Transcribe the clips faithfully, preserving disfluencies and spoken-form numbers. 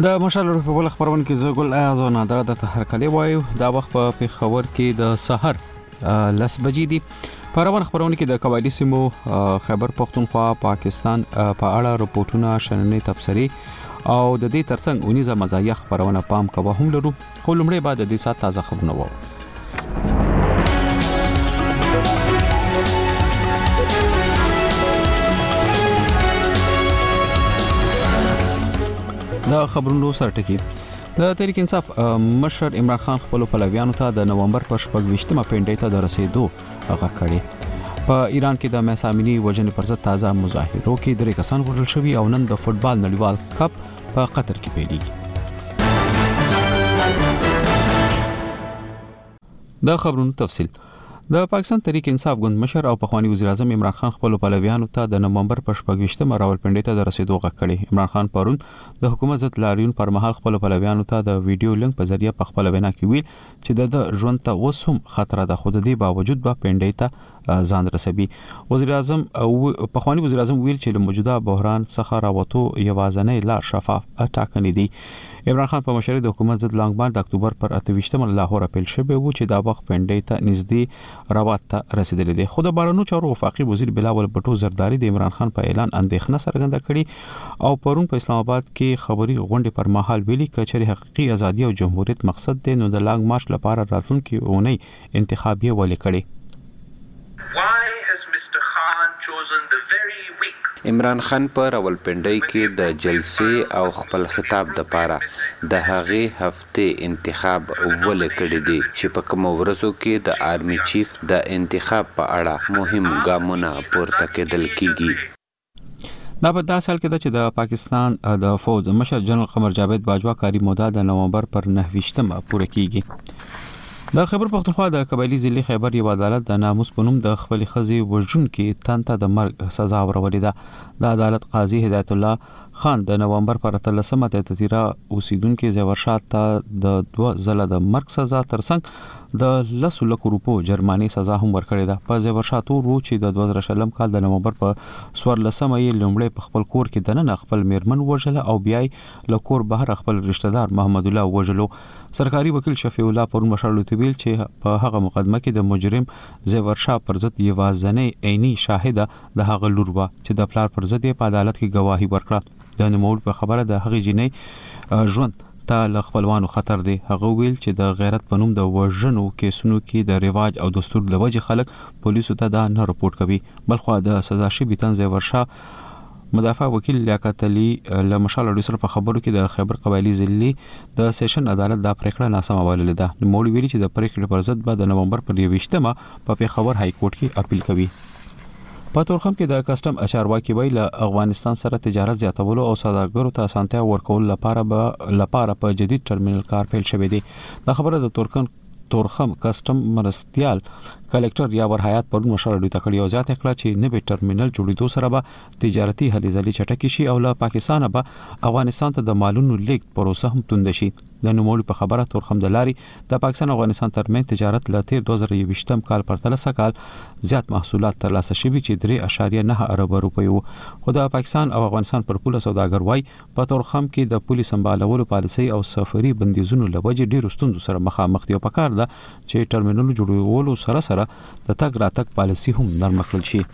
د مشال په بل خبرونه کې زګل اعاز او نادر د هرکلی وایو دا وخت په پیښور کې د سحر لس بجې دي. په روان خبرونه کې د قبایلی سیمو خیبر پختونخوا پاکستان په اړه رپورټونه شننې تبصري او د دې ترڅنګ اونیزه مزایا خبرونه پام کوه هم لرو. خو لمړی بعد د دې سات تازه خبرونه وو. دا خبرونو سره ټکی د تحریک انصاف مشر عمران خان خپل پلویانو ته د نومبر پر شپږ پنځمه ته د رسیدو هغه کړي. په ایران کې د مهسامینی وجنې پر ضد تازه مظاهرو کې درې کسان وژل شوي او نن د فوتبال نړیوال کپ په قطر کې پیلېږي. د خبرونو تفصیل. د پاکستان تحریک انصاف ګوند مشر او پخوانی وزیر اعظم عمران خان خپل پلویانو ته د نومبر پر شپږ پنځمه راولپنډي ته د رسیدو غږ کړي. عمران خان پرون د حکومت ضد لاریون پر مهال خپل پلویانو ته د ویډیو لینک په ذریعہ په خپل وینا کې ویل چې د ژوند ته وسوم خطر ده، خو د دې باوجود به پنډي ته ځان رسوي. وزیر اعظم او پخوانی وزیر اعظم ویل چې له موجوده بحران څخه راوتو یوازنۍ لار شفاف ټاکنې دي. عمران خان په مشرۍ د حکومت ضد لانګ مارچ د اکتوبر پر اته ویشتمه لاهور پیل شوی و چې دا وخت پنډي ته نږدې راوات ته رسیدلی دی. خو د بهرنیو چارو وفاقي وزیر بلاول بټو زرداری د عمران خان په اعلان اندېښنه څرګنده کړې او پرون په اسلام آباد کې خبري غونډې پر مهال ویلي کچري حقيقي ازادي او جمهوریت مقصد دی نو د لانګ مارچ لپاره راتلونکي اونۍ انتخابي ولې کړي. عمران خان په راولپنډي کې د جلسې او خپل خطاب د پاره د هغې هفته انتخاب ولې کړی دی چې په کوم ورځو کې د آرمي چیف د انتخاب په اړه مهم ګامونه پورته کېدل کیږي. دا په داسې حال کې ده چې د پاکستان د فوج مشر جنرال قمر جاوید باجوا کاری موده د نومبر پر نهه ویشتمه پوره کیږي. د خیبر پختونخوا د قبایلی ضلع خیبر یو عدالت د ناموس په نوم د خپل خزي وژونکو تنته د مرګ سزا ورولې ده. د عدالت قاضي هدایت الله خان د نومبر پر اتلسمه د تیرا اوسیدونکو زیورشات ته د دوه ځله د مرګ سزا ترڅنګ د لسو لک روپو جرماني سزا هم ورکړې ده. په زیورشاتو رو چې د دوه زره شلم کال د نومبر په څوارلسمه یې لومړی په خپل کور کې دننه خپل میرمن وژله او بیا یې له کور بهر خپل رشتہ دار محمد الله وژلو. سرکاري وکیل شفیع الله پرون مشرلو ته ویل چې په هغه مقدمه کې د مجرم زیورشاه پر ضد یوازنۍ عیني شاهده د هغه لور و چې د پلار پر ضد په عدالت کې گواهی ورکړه. د نوموړ په خبره د هغې جنۍ ژوند ته له خپلوانو خطر دی. هغه ویل چې د غیرت په نوم د وژنو کیسونو کې د رواج او دستور د وجې خلک پولیسو ته دا نه رپورټ کوي. بلخو د سزا شوي تن زیورشاه مدافع وکیل لیاقت علي له مشال اړو سره په خبرو کې د خیبر قبایلی ضلع د سیشن عدالت د پریکړه ناسمه ویلې ده. نوموړي ویلي چې د پریکړې پر ضد به د نومبر پر یوویشتمه په پیښور های کورټ کې اپیل کوي. په تورخم کې د کسٹم چارواکي ویل افغانستان سره تجارت زیاتولو او سوداګرو ته اسانتیا ورکول لپاره به لپاره په جدید ټرمینل کار پیل شوی دی. دا خبره د تورکن تورخم کسٹم مرستيال کلکټر یاور حیات پرون مشر دوی تکړی او زیاته کړه چې نوې ټرمینل جوړېدو سره به تجارتي هلې ځلې چټکې شي او له پاکستان به افغانستان ته د مالونو لیږد پروسه هم توند شي. د نوموړي په خبره تورخم د لاري د پاکستان او افغانستان ترمنځ تجارت له تیر دوه زره یوویشتم کال پرتله کال زیات محصولات ترلاسه شوي چې درې اعشاریه نه ارب روپۍ وو. خو د پاکستان او افغانستان پر پوله سوداګر وای په تورخم کې د پولیس سمبالولو پالیسي او سفري بندیزونو لوجه ډیر ستوندو سره مخامخ دي او په کار ده چې ټرمینل جوړولو سره سره د تګ راتګ پالیسي هم نرم کړل شي.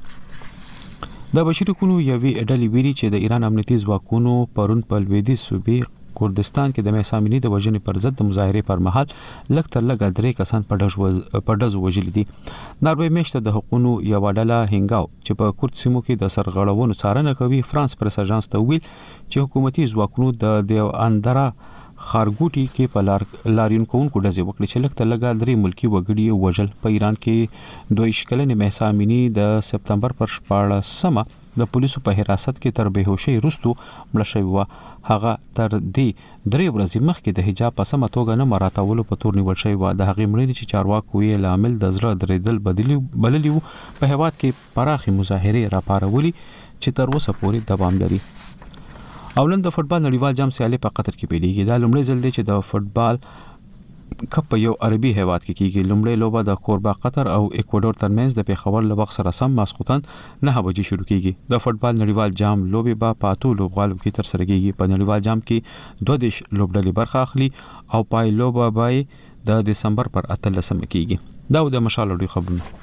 د بشري کونو یوې ډلې ویلي چې د ایران امنیتي ځواکونو پرون په لویدیځ صوبې کردستان کې د مهسامینی د وژنې پر ضد د مظاهرې پر مهال لږ تر لږه درې کسان په ډز په ډز وژلي دي. ناروې میشته د حقوقو یو ډله هنګاو چې په کورد سیمو کې د سرغړونو څارنه کوي فرانس پریس اژانس ته ویل چې حکومتي ځواکونو د دیو اندرا خارګوټي کې په لار لاریون کوونکو ډزې وکړي چې لږ تر لږه درې ملکی وګړي وژل. په ایران کې دوه شکلنې مهسامینی د سپتمبر پر شپاړلسمه د پولیسو په حراست کې تر بهوشي وروسته مړ شوی و. هغه تر دې درې ورځې مخکې د حجاب په سمه توګه نه مراتولو په تور نیول شوی و. د هغې مړینې چې چارواکو یې لامل د زړه درېدل بدلی بللی وو. په هیواد کې پراخي مظاهرې راپارولي چې تر اوسه پورې دوام لري. او نن د فوتبال نړیوال جام سیالي په قطر کې پیلېږي. دا لومړی ځل دی چې د فوتبال کپ یو عربي هیواد کې کیږي. لومړی لوبه د کوربا قطر او ایکوادور ترمنځ د پیښور له وخت سره سم ماسخوتن نه بجې شروع کیږي. د فوتبال نړیوال جام لوبې به په اتو لوبغالو کې تر سره کیږي. په نړیوال جام کې دوه دیش لوبډلې برخه اخلي او پای لوبه به د دسمبر پر اتلسمه کیږي. دا د مشال اوري خبرونه.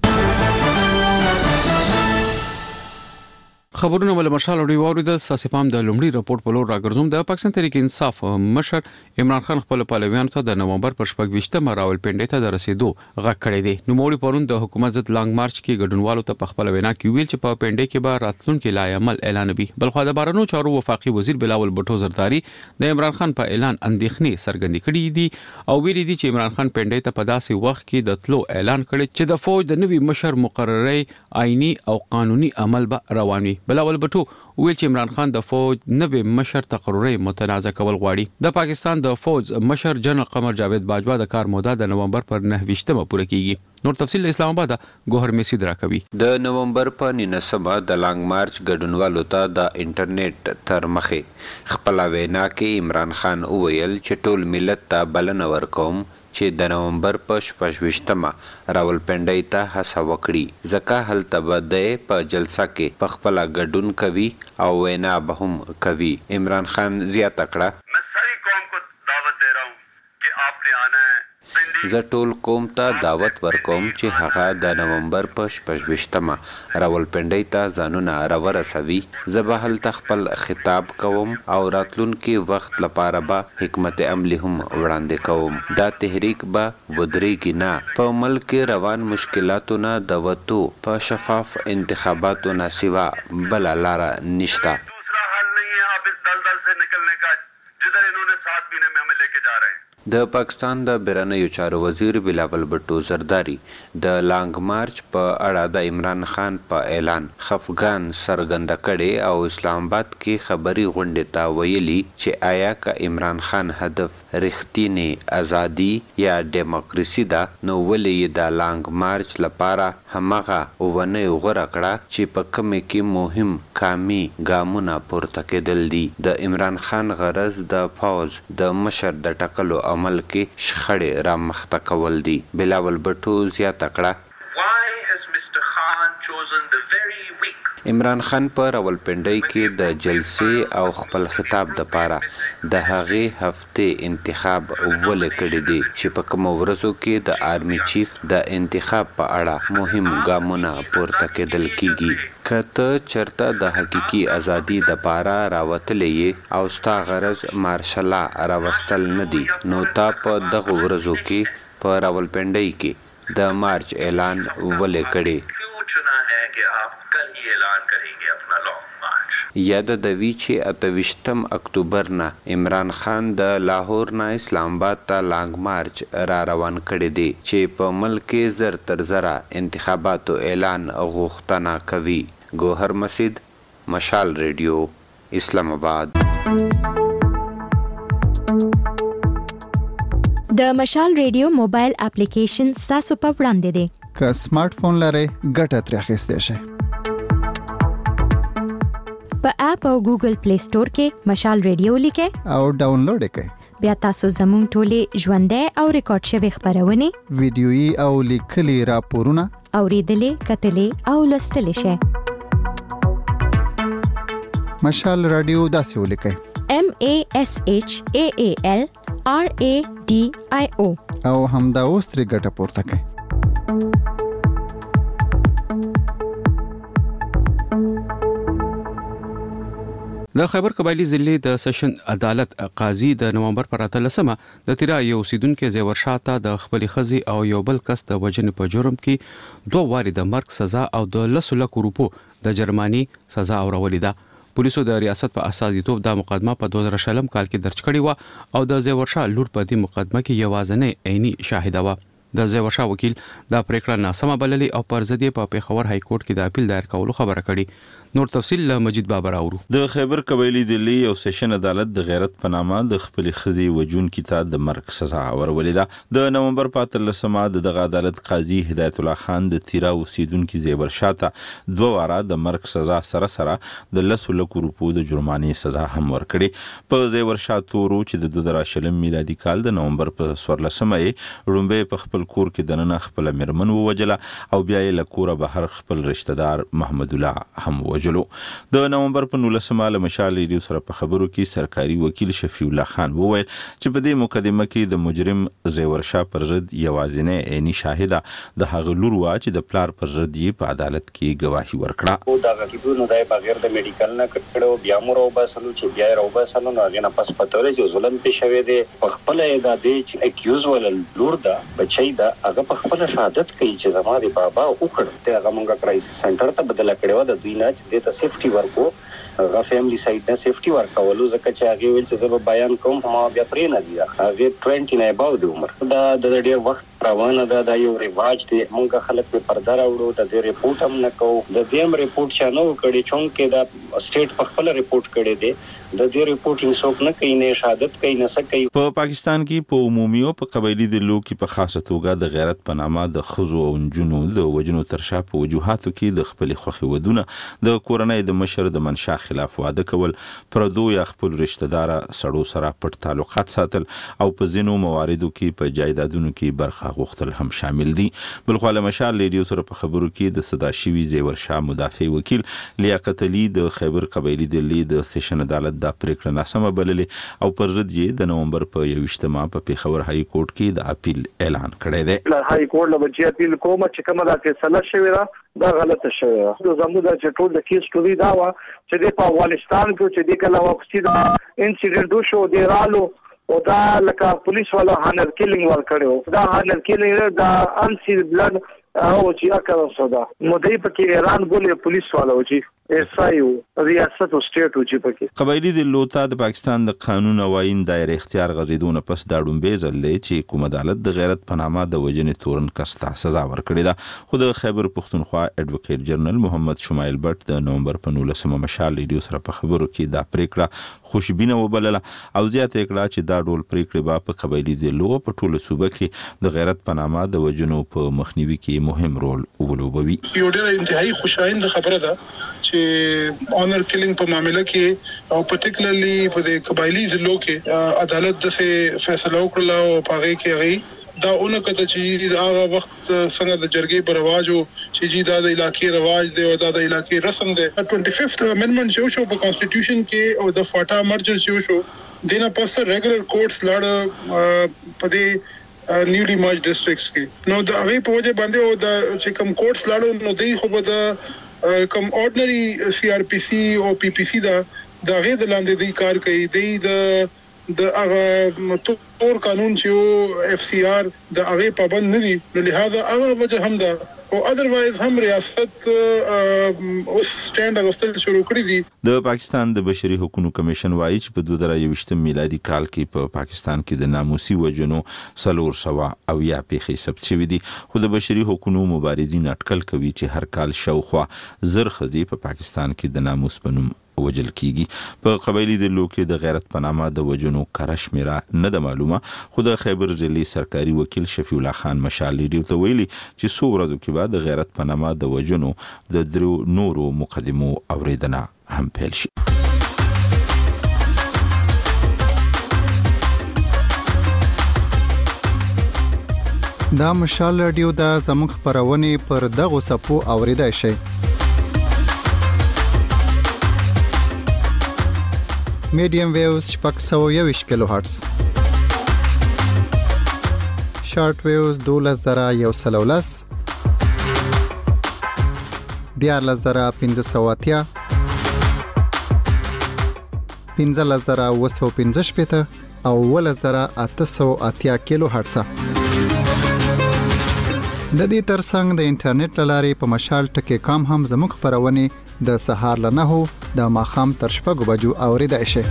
خبرونه ول مشال اوري وریدل ساسپام د لومړي رپورت په لور راګرځوم. د پاکستان تحریک انصاف مشر عمران خان خپل پهلویانو ته د نومبر پر شپږ راولپنډي ته د رسیدو غږ کړی دی. نو موري پرون د حکومت ضد لانګ مارچ کې ګډونوالو ته په خپل وینا کې ویل چې په پنډي کې به راتلونکو لای عمل اعلان وي. بلخو د بارنو چارو وفاقي وزیر بلاول بټو زرداری د عمران خان په اعلان اندېښنې څرګندې کړې دي او ویلي دي چې عمران خان پنډي ته په داسې وخت کې د تلو اعلان کړی چې د فوج د نوي مشر مقرري آئینی او قانوني عمل به روان وي. بلاول بټو ویل چې عمران خان د فوج نوې مشر تقرری متنازع کول غواړي. د پاکستان د فوج مشر جنرال قمر جاوید باجوا د کار موده د نومبر پر نهه پوره کیږي. نور تفصیل اسلام آباد ګوهر میسی دراکوي. د نومبر په نهمه د لانګ مارچ ګډونوالو ته د انټرنیټ تر مخه خپل وینا کې عمران خان وویل چې ټول ملت ته بلنه ورکوم چې د نومبر په شپږ راولپنډي ته هڅه وکړي ځکه هلته به د په جلسه کې په خپل ګډون کوي او وینا به هم کوي. عمران خان زیاته کړه मैं सारी कौम को दावत दे रहा हूँ कि आपने आना है. زه ټول قوم ته دعوت ورکوم چې هغه د نومبر په شپږ راولپنډي ته ځانونه راورسوي. زه به هلته خپل خطاب کوم او راتلونکي وخت لپاره به حکمت عملی هم وړاندې کوم. دا تحریک به ودرېږي نه. په ملک روان مشکلاتو نه د وتو په شفاف انتخاباتو نه سوا بل لاره نشته. दूसरा हल नहीं है आप इस दलदल से निकलने का जिधर इन्होंने सात महीने में हमें लेके जा रहे हैं. د پاکستان د بیرنیو چارو وزیر بلاول بټو زرداری د لانګ مارچ په اړه د عمران خان په اعلان خفګان سرګند کړي او اسلام آباد کې خبري غونډه تا ویلي چې آیا کا عمران خان هدف رښتینی ازادي یا دیموکراسي ده نو ولې د لانګ مارچ لپاره همغه ونه غوړه کړه چې په کومه کې مهم کامي ګامونه پورته کېدل دي. د عمران خان غرض د فوج د مشر د ټاکلو عمل کې شخړې را مخته کول دي. بلاول بټو زیاته کړه Why has Mister Khan chosen the very weak? عمران خان په راولپنډي کې د جلسې او خپل خطاب د پاره د هغې هفته انتخاب ولې کړی دی چې په کوم ورځو کې د آرمي چیف د انتخاب په اړه مهم ګامونه پورته کېدل کیږي. کته چرته د حقيقي ازادي د پاره راوتلې او ستا غرض مارشلا راوستل نه دي نو تا په دغه ورځو کې په راولپنډي کې د مارچ اعلان ولې کړی. चुना है कि आप कल ही ऐलान करेंगे अपना long march. یاد د وی چې اتویشتم اکتوبر نه عمران خان د لاهور نه اسلام آباد ته لانګ مارچ را روان کړی دی چې په ملک زر تر زره انتخاباتو اعلان غوښتنه کوي. ګوهر مسجد مشال ریډیو اسلام آباد. د مشال ریډیو موبایل اپلیکیشن ستاسو په وړاندې دی. که سمارټ فون لرئ ګټه ترې اخیستی شئ. په اپ او ګوګل پلی سٹور کې مشال ریډیو لیکئ او ډاونلوډ یې کړئ. بیا تاسو زموږ ټولې ژوندۍ او ریکارډ شوي خبرونه ویډیويي او لیکلي راپورونه اوریدلې کتلې او لوستلی شئ. مشال رادیو داسې ولیکئ M A S H A A L R A D I O او همدا اوس ترې ګټه پورته کړئ. د خیبر قبایلی ضلع د سیشن عدالت قاضي د نومبر پر اتلسمه د تیرا یو اوسیدونکو زیور شاته د خپل خزي او یو بل کس د وجنې په جرم کې دوه واري د مرګ سزا او د لس لک روپو د جرمانی سزا اورولې ده. پولیسو د ریاست په اساسیتوب د مقدمه په دوه زره شلم کال کې درج کړې و او د زیور شاه لور په دې مقدمه کې یوازنې عیني شاهده و. د زیور شاه وکیل دا پریکړه ناسمه بللې او پر ضد په پیښور های کورټ کې د اپیل دایر کولو خبره کړې. نور تفصیل له مجید بابر اورو. د خیبر قبایلی دلی یو سیشن عدالت د غیرت په نامه د خپل خزي وجون کیته د مرګ سزا ورولې ده. د نومبر په اتلسمه دغه عدالت قاضي هدایت الله خان د تیرا اوسیدونکو زیبر شاته دوه واره د مرګ سزا سره سره د لسو لکو روپو د جرمانې سزا هم ورکړي. په زیبر شاته ورو چې د دوه زره شلم میلادي کال د نومبر په څوارلسمه یې رومبه په خپل کور کې د نن خپل مرمن ووجله او بیا یې له کوره بهر خپل رشتہ دار محمد الله هم وجلو. د نومبر په نولسمه له مشال ریډیو سره په خبرو کې سرکاري وکیل شفیع الله خان وویل چې په دې مقدمه کې د مجرم زیور شاه پر ضد یوازینی عیني شاهده د هغه لور وا چې د پلار پر ضد یې په عدالت کې گواهی ورکړه. او دا غوښتنه نو دای بغیر د میډیکل نه کړو بیا مور او باسلو چې بیا راو باسلو نو هغه نه پس پته ولې چې ظلم په شوی دی په خپل ادا دی چې اکیوز ول لور دا بچی دا هغه په خپل شهادت کوي چې زما دی بابا وکړ ته هغه مونږه کرایسس سنټر ته بدل کړو د دوی نه چې د سیفټي ورکو هغه فیملی سایډ نه سیفټي ورکولو ځکه چې هغه ویل چې زه بیان کوم ما بیا پرې نه دی هغه بیست نه اباو د عمر دا د ډیر وخت روانه ده دا یو ریواج دی مونږ خلک په پرده راوړو د دې ریپورت هم نه کوو د دې هم ریپورت چا نه وکړي چونکې دا سټیټ په خپل ریپورت کړي دی د دې ریپورټینګ څوک نه کوي نه شهادت کوي نه څه کوي. په پاکستان کې په عمومي او په قبایلی دلو کې په خاصه توګه د غیرت په نامه د خزو او جنونو د وجنو ترشا په وجوهاتو کې د خپل خوخي ودونه د کورنۍ د مشر د منشا خلاف واده کول پردو یا خپل رشتہ دار سړو سره پټ تعلقات ساتل او په ځینو مواردو کې په جایدادونو کې برخه غوښتل هم شامل دي. بل خو له مشال ریډیو سره په خبرو کې د صدا شوی زیور شاه مدافع وکیل لیاقت علي د خیبر قبایلی دلی د سیشن عدالت د پریکړه ناسمه بللې او پر ضد یې د نومبر په یوشتمه په پیښور های کورټ کې د اپیل اعلان کړی دی. های کورټ له بچی اپیل کوم چې کومه دا فیصله شوې ده دا غلطه شوې ده. زموږ د چټول د کیس ټولې دا و چې د افغانستان کې چې د کله واپسی دا انسیډنټ شو دی رالو او دا لکه پولیس والا هانر کیلینګ ور کړو دا هانر کیلینګ دا انسیل بلډ او چې اکر صدا مودې پکې ایران بولې پولیس والا و چې ایسایو ریاست او سټیټ و چې پکې قبایلی د لوتا د پاکستان د قانون او آئین دایره اختیار غزیدونه پس دا ډومبه ځلې چې کوم عدالت د غیرت په نامه د وجنې تورن کستا سزا ورکړې ده. خو د خیبر پښتونخوا اډوکیټ جنرال محمد شمایل بټ د نومبر په نولسمه مشال ریډیو سره په خبرو کې دا پریکړه خوشبینه وبلله او زیاته کړه چې دا ډول پریکړې به په قبایلی د لو په ټوله صوبه کې د غیرت په نامه د وجنو په مخنیوي کې مهم رول ولوبوي. یو ډېر انتهایی خوشاینده خبره ده چې اونر کیلینګ په معاملې کې او پرټیکولرلی په د قبایلی ضلعو کې عدالت د فیصله وکړه او پاره کې هغه دا اونې کته چې هغه وخت څنګه د جرګې پر رواج او چې جی دا د علاقې رواج دی او دا د علاقې رسم دی. پنځه ویشتم امندمنت چې شو په کانسټیټیوشن کې او د فاټا مرجر چې شو دینه پس ریګولر کورټس لاړ په دې نیولی مارج ډیسټریکټس کې نو د هغه په وجه باندې او د چې کوم کورټس لاړو نو دوی خو به د کوم اورډنري سی آر پی سی او پی پی سی دا د هغه د لاندې دی کار کوي دی د د هغه تور قانون چې او اف سی آر د هغه پابند نه دي نو لہذا هغه وجه هم ده او اذروایز هم ریاست اوس سټاند اغوستل شروع کړی دي. د پاکستان د بشري حقوقو کمیشن وایي چې په دوه زره یوویشتم میلادي کال کې په پاکستان کې د ناموسي وجنو څلور سوه او یا پیښې ثبت شوې دي. خو د بشري حقوقو مبارزین اټکل کوي چې هر کال شاوخوا زر ښځې په پاکستان کې د ناموس په نوم وجل کیږي. په قبایلی د لوکې د غیرت په نامه د وجنو کره شمیره نه ده معلومه. خو د خیبر ضلعي سرکاري وکیل شفیع الله خان مشال ریډیو ته ویلي چې څو ورځو کې بعد د غیرت په نامه د وجنو د درو نورو مقدمو اوریدنه هم پیل شي. دا مشال رادیو د زموږ خبرونه پر دغه صفو اوریدای شي. میډیم ویوز شپږ سوه یوویشت کیلو هرتز، شارټ ویوز دولس زره یو سل او لس، دیارلس زره پنځه سوه اتیا، پنځلس زره اووه سوه پنځه شپېته او اوولس زره اته سوه اتیا کیلو هرتز. د دې ترڅنګ د انټرنیټ لارې په مشال ټکی کام هم زموږ خبرونه د سهار له نهو د ماښام تر شپږو بجو اوریدای شي.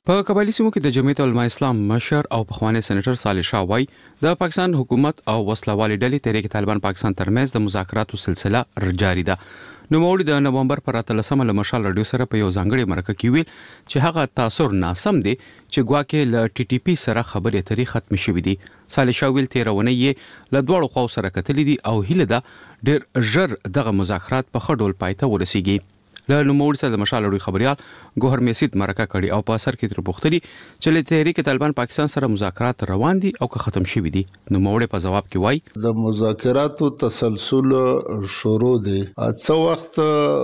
په قبایلی سیمو کې د جمعیت علماء اسلام مشر او پخوانی سېنیټر صالح شاه وای د پاکستان حکومت او وسلوالي ډلې تحریک طالبان پاکستان ترمنځ د مذاکراتو سلسله جاری ده. نو موري د نومبر پر اتلسمه له مشال رادیو سره په یو ځانګړي مرکه کې ویل چې هغه تاثر ناسم دي چې ګواکې ل ټي ټي پی سره خبرې اترې ختم شوې دي. صالح شاه ویل تیرونه یې له دوړو خو سره کتلې دي او هیله ده ډېر ژر دغه مذاکرات په خډول پایته ورسیږي. له نوموړي سره د مشال لوی خبريال ګوهر میسید مرکه کړي او په اثر کې تر پوښتنې چې له تحریک طالبان پاکستان سره مذاکرات روان دي او که ختم شوي دي. نوموړي په جواب کې وایي د مذاکراتو تسلسل شروع دي. څو وخت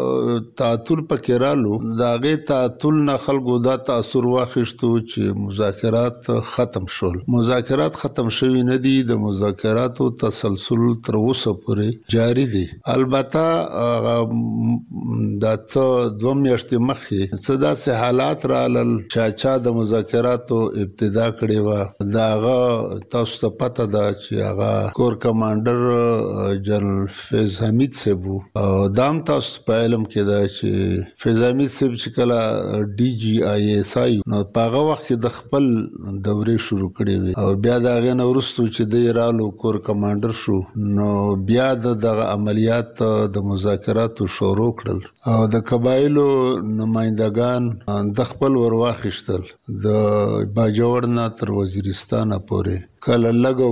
تعطل پکې رالو داغه تعطل نه خلکو دا تاثر واخیستو چې مذاکرات ختم شول. مذاکرات ختم شوي نه دي. د مذاکراتو تسلسل تر اوسه پورې جاری دي. البته دا څو دوه میاشتې مخکې څه داسې حالات رالل چې چا د مذاکراتو ابتدا کړې وه. داغه تاسو ته پته ده چې هغه کور کمانډر جنرال فیض حمید صاحب او دام تاسو په علم کې ده چې فیض حمید صاحب چې کله ډي جی آی ایس آی نو په هغه وخت کې د خپل دورې شروع کړې وي او بیا د هغې نه وروسته چې دی رالو کور کمانډر شو نو بیا د دغه عملیات د مذاکراتو شروع کړل او د قبایلو نمائندگان د خپل ورواخیشتل د باجوړ نه تر وزیرستان پورې کله لګو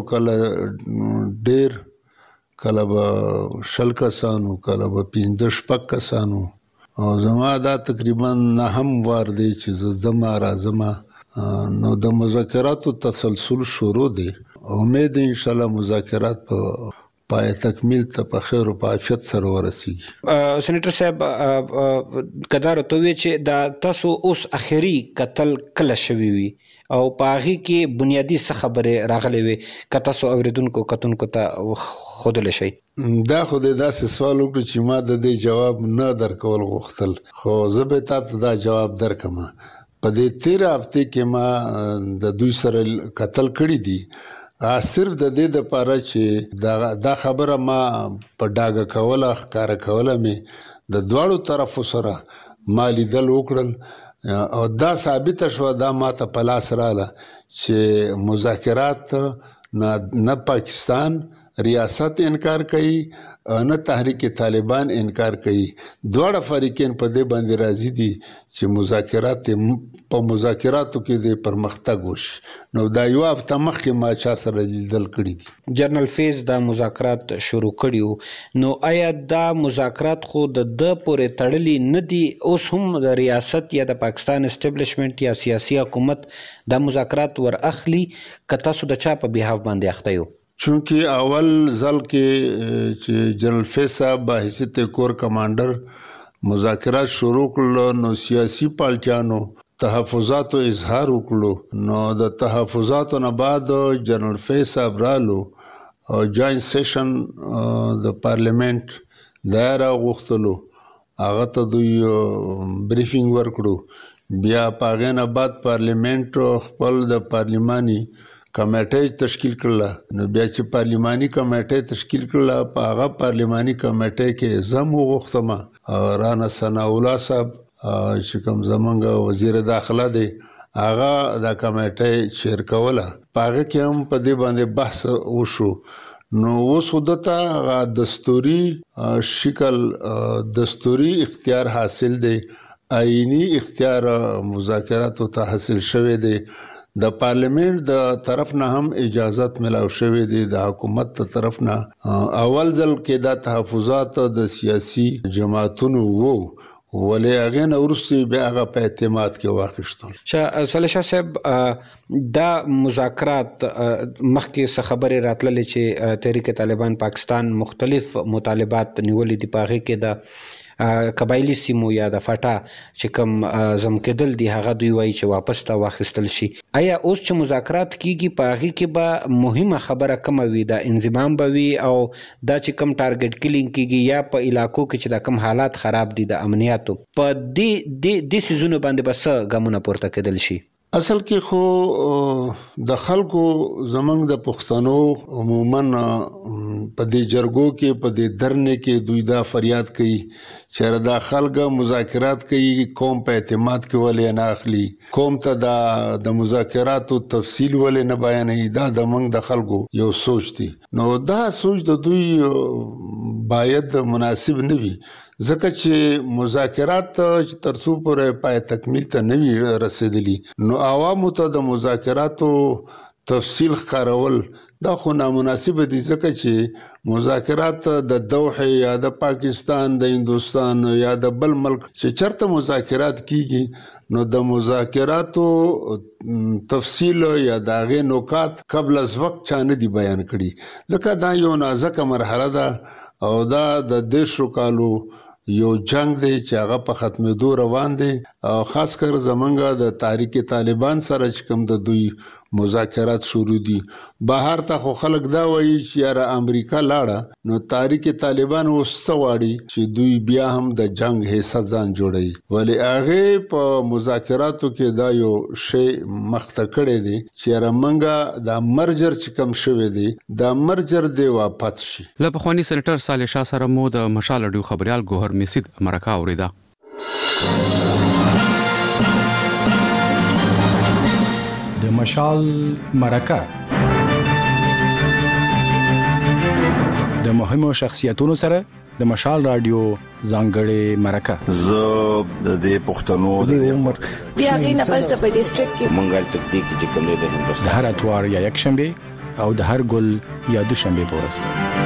کله ډیر کله به شل کسانو کله به پنځه شپږ کسانو او زما دا تقریبا نه هم وار دی چې زما راځم نو د مذاکراتو تسلسل شروع دی. امید ان شاء الله مذاکرات په پای تکمیل ته په خیر او په عافیت سره ورسیږي. سېنیټر صاحب کدار ته وی چې دا تاسو اوس اخیری قتل کله شوی وي او په هغه کې بنیادی څه خبره راغلي وي که تاسو اوریدونکو کتونکو ته خودل شي. دا خو د داسې سوال وکړو چې ما د دې جواب نه درکول غوښتل خو زه به تاسو دا جواب درکم. په دې تیر هفته کې ما د دوی سره قتل کړی دي صرف د دې د پاره چې دا دا خبره ما په ډاګه کوله ښکارا کوله مې د دواړو طرفو سره ما لیدل وکړل او دا ثابت شو دا ما ته په لاس رااله چې مذاکرات نه نه پاکستان ریاست انکار کوي نه تحریک طالبان انکار کوي. دواړه فریقین په دې باندې راضي دي چې مذاکرات په مذاکراتو کې د پرمختګ وشي. نو دا یو هفته مخکې ما چا سره لیدل کړي دي. جنرال فیض دا مذاکرات شروع کړي نو آیا دا مذاکرات خو د د پورې تړلي نه دي اوس هم د ریاست یا د پاکستان اسټابلیشمنت یا سیاسي حکومت دا مذاکرات ور اخلي که تاسو د چا په بیهاف باندې اخته یو؟ چونکه اول ځل کې چې جنرال فیض صاحب په حیثیت کور کمانډر مذاکرات شروع کړل نو سیاسي پارټیانو تحفظاتو اظهار وکړو. نو د تحفظاتو نه بعد جنرال فیض صاحب رالو او جوائنٹ سیشن د پارلیمنت دایره غوښتلو هغه ته دوی بریفینګ ورکړو. بیا پاغه نه بعد پارلیمنت خپل د پارلیماني کمیټه تشکیل کړل. نو بیا چې پارلیماني کمیټه تشکیل کړل په هغه پارلیماني کمیټه کې زم وغوښتم رانا ثنا الله صاحب چې کوم زمونږ وزیر داخله دی هغه د کمیټه چیر کوله. په هغه کې هم په دې باندې بحث وشو. نو اوس ودته دستوري شکل دستوري اختیار حاصل دی آئینی اختیار مذاکراتو ته حاصل شوی دی. د پارلیمنت د طرف نه هم اجازت ملاو شوی دی د حکومت ته طرف نه. اول ځل کې دا تحفظات د سیاسي جماعتونو وو ولې هغه نه ورسته بیا هغه په اعتماد کې واخیستل. شاه صالح شاه صاحب دا مذاکرات مخکې څه خبرې راتللې چې تحریک طالبان پاکستان مختلف مطالبات نیولې دي په هغه کې د قبایلی سیمو یا د فاټا چې کوم زم کېدل دي هغه دوی وایي چې واپس ته واخیستل شي. آیا اوس چې مذاکرات کیږي په هغه کې به مهمه خبره کومه وي د انضمام به وي او دا چې کوم ټارګټ کلینګ کیږي یا په علاقو کې چې دا کوم حالات خراب دي د امنیاتو په دې دې سيزونو باندې بس ګامونه پورته کېدل شي؟ اصل کې خو د خلکو زمنګ د پښتنو عموما په دې جرګو کې په دې درنه کې دوی دا فریاد کوي چې دا خلک مذاکرات کوي قوم په اعتماد کې ولې نه اخلي قوم ته دا د مذاکراتو تفصیل ولې نه بیانوي دا د منګ د خلکو یو سوچ دی نو دا سوچ د دوی باید مناسب نه وي ځکه چې مذاکرات تر څو پورې پای تکمیل ته نه وي رسیدلي نو عوامو ته د مذاکراتو تفصیل ښکارول دا خو نامناسب دي ځکه چې مذاکرات د دوحه یا د پاکستان د هندستان یا د بل ملک چې چرته مذاکرات کیږي نو د مذاکراتو تفصیل یا داغه نکات قبل از وخت چانه دي بیان کړي ځکه دا یو نازکه مرحله ده او دا د دیشو کالو یو جنگ دی چې هغه په ختمېدو روان دی او خاص کر زمونږ د تحریک طالبان سره چې کوم د دوی مذاکرات شروع دي بهر ته خو خلک دا وایي چې یاره امریکا لاړه نو تحریک طالبان اوس سواړي چې دوی بیا هم د جنگ حصہ ځان جوړي ولی هغه په مذاکراتو کې دا یو شی مخته کړی دی چې یاره منګه د مرجر چې کوم شوی دی د مرجر دی واپس شي له پخوانی سېنیټر صالح شاه سره مو د مشال اډیو خبريال ګوهر میسید مرکه اوریدا د مشال مرکه د مهمو شخصیتونو سره د مشال رادیو ځانګړې مرکه زه د دې پښتنو د عمر بیا غي نه پس په ډیسټریکټ کې منګل تکتیک چې کوم دی د هندستان د هر اتوار یا یک شنبه او د هر ګل یا دوشنبه پورس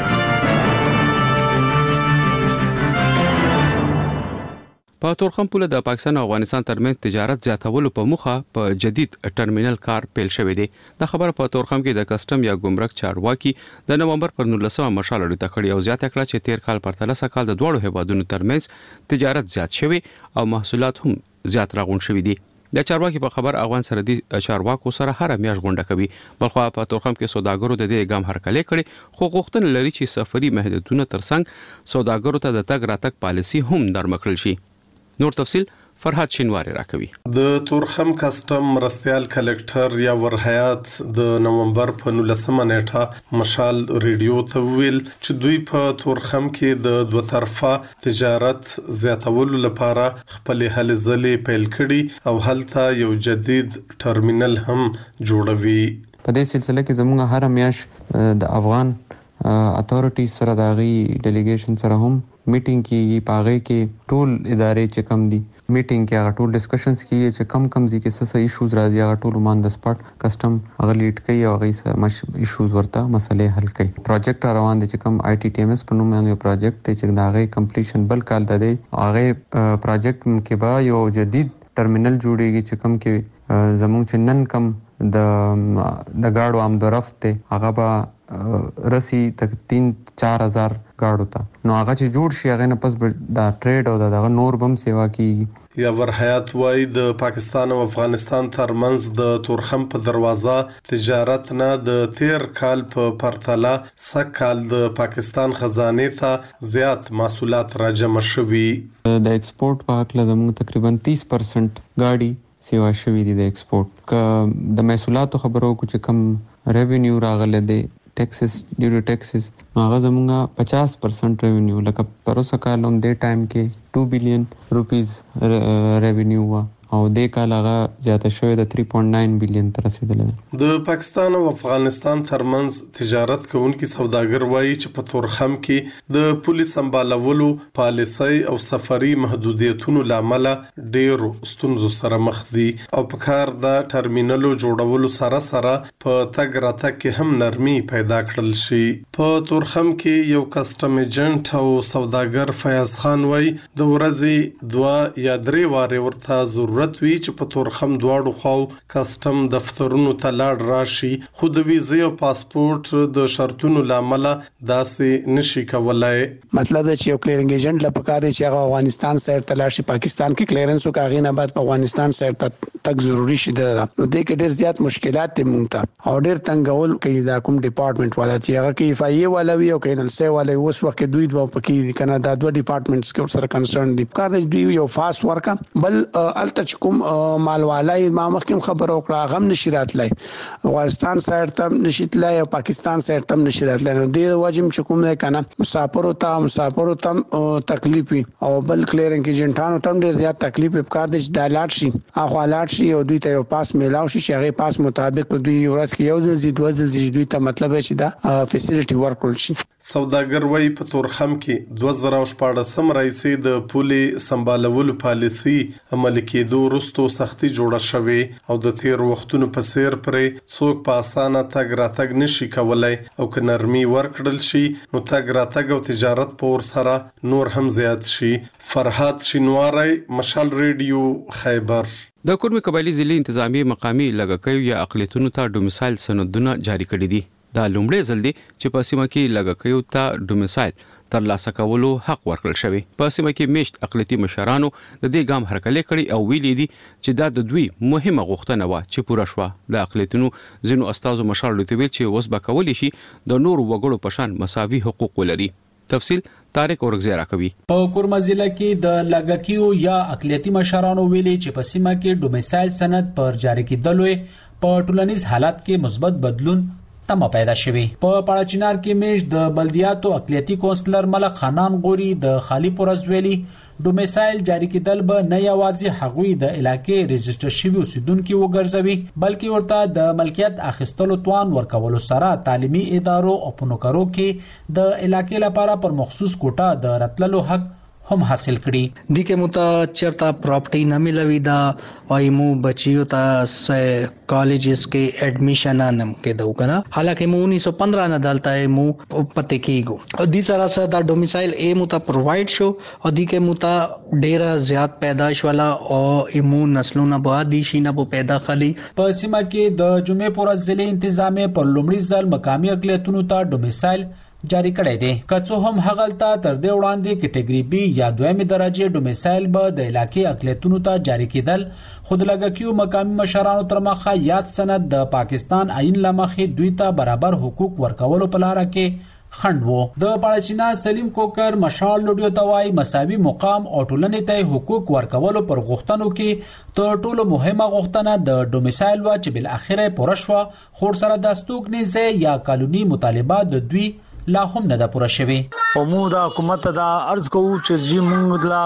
په تورخم پوله د پاکستان او افغانستان ترمنځ تجارت زیاتولو په موخه په جدید ټرمینل کار پیل شوې دی د خبره په تورخم کې د کسٹم یا ګمرک چارواکي د نومبر پر نولسمه مشال اړه تکړی او زیاته کړه چې تیر کال پرتله سکال د دوړو هیوادونو ترمنځ تجارت زیات شوی او محصولات هم زیات راغون شوی دي د چارواکي په خبر افغان سره دي چارواکو سره هر میاش غونډه کوي بلخو په تورخم کې سوداګرو د دې ګام هرکلې کړي خو غوښتنه لري چې سفري محدودیتونه ترڅنګ سوداګرو ته د تګ راتګ پالیسي هم نرم کړل شي نور تفصیل فرحات شینواری راکوي د تورخم کسٹم مرستيال کلکټر یا ورحیات د نومبر په نولسمه نیټه مشال ریډیو ته ویل چې دوی په تورخم کې د دوه طرفه تجارت زیاتولو لپاره خپل هلې ځلې پیل کړي او هلته یو جدید ټرمینل هم جوړوي په دې سلسله کې زموږ هر میاش د افغان اتھارټي سره داغي ډیلیګیشن سره هم میټینګ کیږي پاغه کې ټول ادارې چې کم دي میټینګ کې هغه ټول ډسکشنز کیږي چې کم کم ځکه څه څه ایشوز راځي هغه ټول مان د سپاټ کسٹم هغه لیډ کوي او هغه مش ایشوز ورته مسلې حل کوي پروجیکټ روان دي چې کم آی ټی ټی ام ایس په نوم باندې پروجیکټ ته چې دا غي کمپلیشن بل کال ده دی هغه پروجیکټ کې به یو جدید ټرمینل جوړیږي چې کم کې زموږ چې نن کم د د گاډو آمد و رفت هغه به رسی تک تین چار هزار گاډو ته نو هغه چې جوړ شي هغه نه پس دا ټریډ او دغه نور بم سیوا کیږي یا ورحیات وای د پاکستان او افغانستان ترمنځ د تورخم په دروازه تجارت نه د تیر کال په پرتله سکال د پاکستان خزانه ته زیات محصولات راجمع شوي د ایکسپورت په حق لازم تقریبا تیس پرسنٹ گاډي سیوا شوی دي د ایکسپورت ک د محصولاتو خبرو کو چې کم ریوینیو راغله دي ټیکسز ډیو ټیکسز هغه زمونږه پچاس پرسنٹ ریوینیو لکه پروسه کال هم د ټایم کې دو بلین روپیز ریوینیو وا او د کال هغه زیاته شوی د تhree point nine بلین تر رسیدل د پاکستان او افغانستان ترمنځ تجارت کوونکي سوداګر وایي چې په تورخم کې د پولیس سمبالولو پالیسي او سفري محدودیتونو لامل ډېر ستونزو سره مخ دي او په کار د ټرمینلو جوړولو سره سره په تګ راتګ کې هم نرمي پیدا کړل شي په تورخم کې یو کسٹم ایجنټ او سوداګر فیاض خان وایي د ورځې دوا یا درې واره ورته ضرورت وی چې په تورخم دواړو خو کسٹم دفترونو ته لاړ راشي خو د ویزې او پاسپورت د شرطونو لامل داسې نشي کولای مطلب چې یو کلیرنګ ایجنټ لپاره چې هغه افغانستان سره تلاشي پاکستان کې کلیرنس او کاغې نه بعد په افغانستان سره تک ضروری شي دا نو د کې ډېر زیات مشکلات دي مونږ ته او ډېر تنګول کوي دا کوم ډپارټمنټ والا چې هغه کې اف ای ای والا وی او کینل سی والا اوس وخت دوی دوه پکې کنه دا دوه ډپارټمنټس کې سره کنسرن دي کار دوی یو فاست ورکا بل الته چې کوم مالوالای ما مخکې خبر او کړه غم نشی راتلای افغانستان سایډ ته نشی تلای او پاکستان سایډ ته نشی راتلای نو د واجب چې کوم نه کنه مسافر او ته مسافر او ته تکلیف او بل کلیرنګ ایجنټانو ته ډیر زیات تکلیف وکړ د دالات شي اخو حالات شي او دوی ته یو پاس میلاو شي چې هغه پاس مطابق دوی ورځ کې یو ځل زیات وځل چې دوی ته مطلب چې دا فیسیلیټي ورکول شي. سوداګر وای په تورخم کې دوه زره شپږ رئیسي د پولي سمبالولو پالیسي عمل کېدو وروسته سختي جوړه شوې او د تیر وختونو په سیر پرې څوک په اسانه تګ راتګ نشي کولای او که نرمي ورکړل شي نو تګ راتګ او تجارت په ور سره نور هم زیات شي. فرحات شینواری مشال ریډیو خیبر. د کورمي قبایلی ضلع انتظامی مقامی لګکیو یا اقلیتونو ته ډومیسایل سندونه جاری کړي دي. دا لومړی ځل دی چې په سیمه کې لګکیو ته ډومیسایل ترلاسه کولو حق ورکړل شوی. په سیمه کې میشت اقلیتي مشرانو د دې ګام هرکلی کړي او ویلي دي چې دا د دوی مهمه غوښتنه و چې پوره شوه. د اقلیتونو ځینو استازو مشال لوتویل چې اوس به کولی شي د نورو وګړو په شان مساوي حقوق ولري. تفصیل طارق اورغزی راکوي. په کورما ضلع کې د لګکیو یا اقلیتي مشرانو ویلي چې په سیمه کې ډومیسایل سند پر جاری کېدلو په ټولنیز حالات کې مثبت بدلون تمه پیدا شوی. په پاړچینار کې میش د بلدیاتو اقلیتي کونسلر ملک خانان غوري د خالی پورز ویلي ډومیسایل جاری کېدل به نه یوازې هغوی د علاقې رجسټر شوي اوسیدونکو وګرځوي بلکې ورته د ملکیت اخیستلو توان ورکولو سره تعلیمي ادارو او پونوکرو کې د علاقې لپاره پر مخصوص کوټه د راتللو حق هم حاصل کړي. دي کې متا چرتا پراپرټي نه ملوي دا وایمو بچیو ته کالجز کې اډمیشن نم کې دو کنه حالکه مو انیس سو پندرہ نه دالتا ہے مو پته کیګو او دي سره سره دا ډومیسایل ا مو ته پرووایډ شو او دي کې مو ته ډیره زیات پیدائش والا او ایمو نسلونه بعد دي شي نه پیدا خلی. په سیمه کې د جمعې پور ضلع انتظامیه پر لومړي ځل مقامی اقلیتونو ته ډومیسایل جاری کړی دی. کڅو هم هغلته تر دې وړاندې کټګری بی یا دویمه درجه ډومیسایل به د علاقې اقلیتونو ته جاری کېدل خود لګکیو مقامی مشرانو تر مخه یاد سند د پاکستان آئین لمخې دوی ته برابر حقوق ورکولو په لار کې خند وو. د پاړچینا سلیم کوکر مشال لوډیو توای مساوي مقام او ټولنې ته حقوق ورکولو پر غوښتنو کې تر ټولو مهمه غوښتنه د ډومیسایل وا چې بل اخره پوره شو خور سره د استوګنې یا قانوني مطالبات د دوی لا هم نه دا پوره شوی. او مو دا حکومت دا عرض کوو چې جی مونږ لا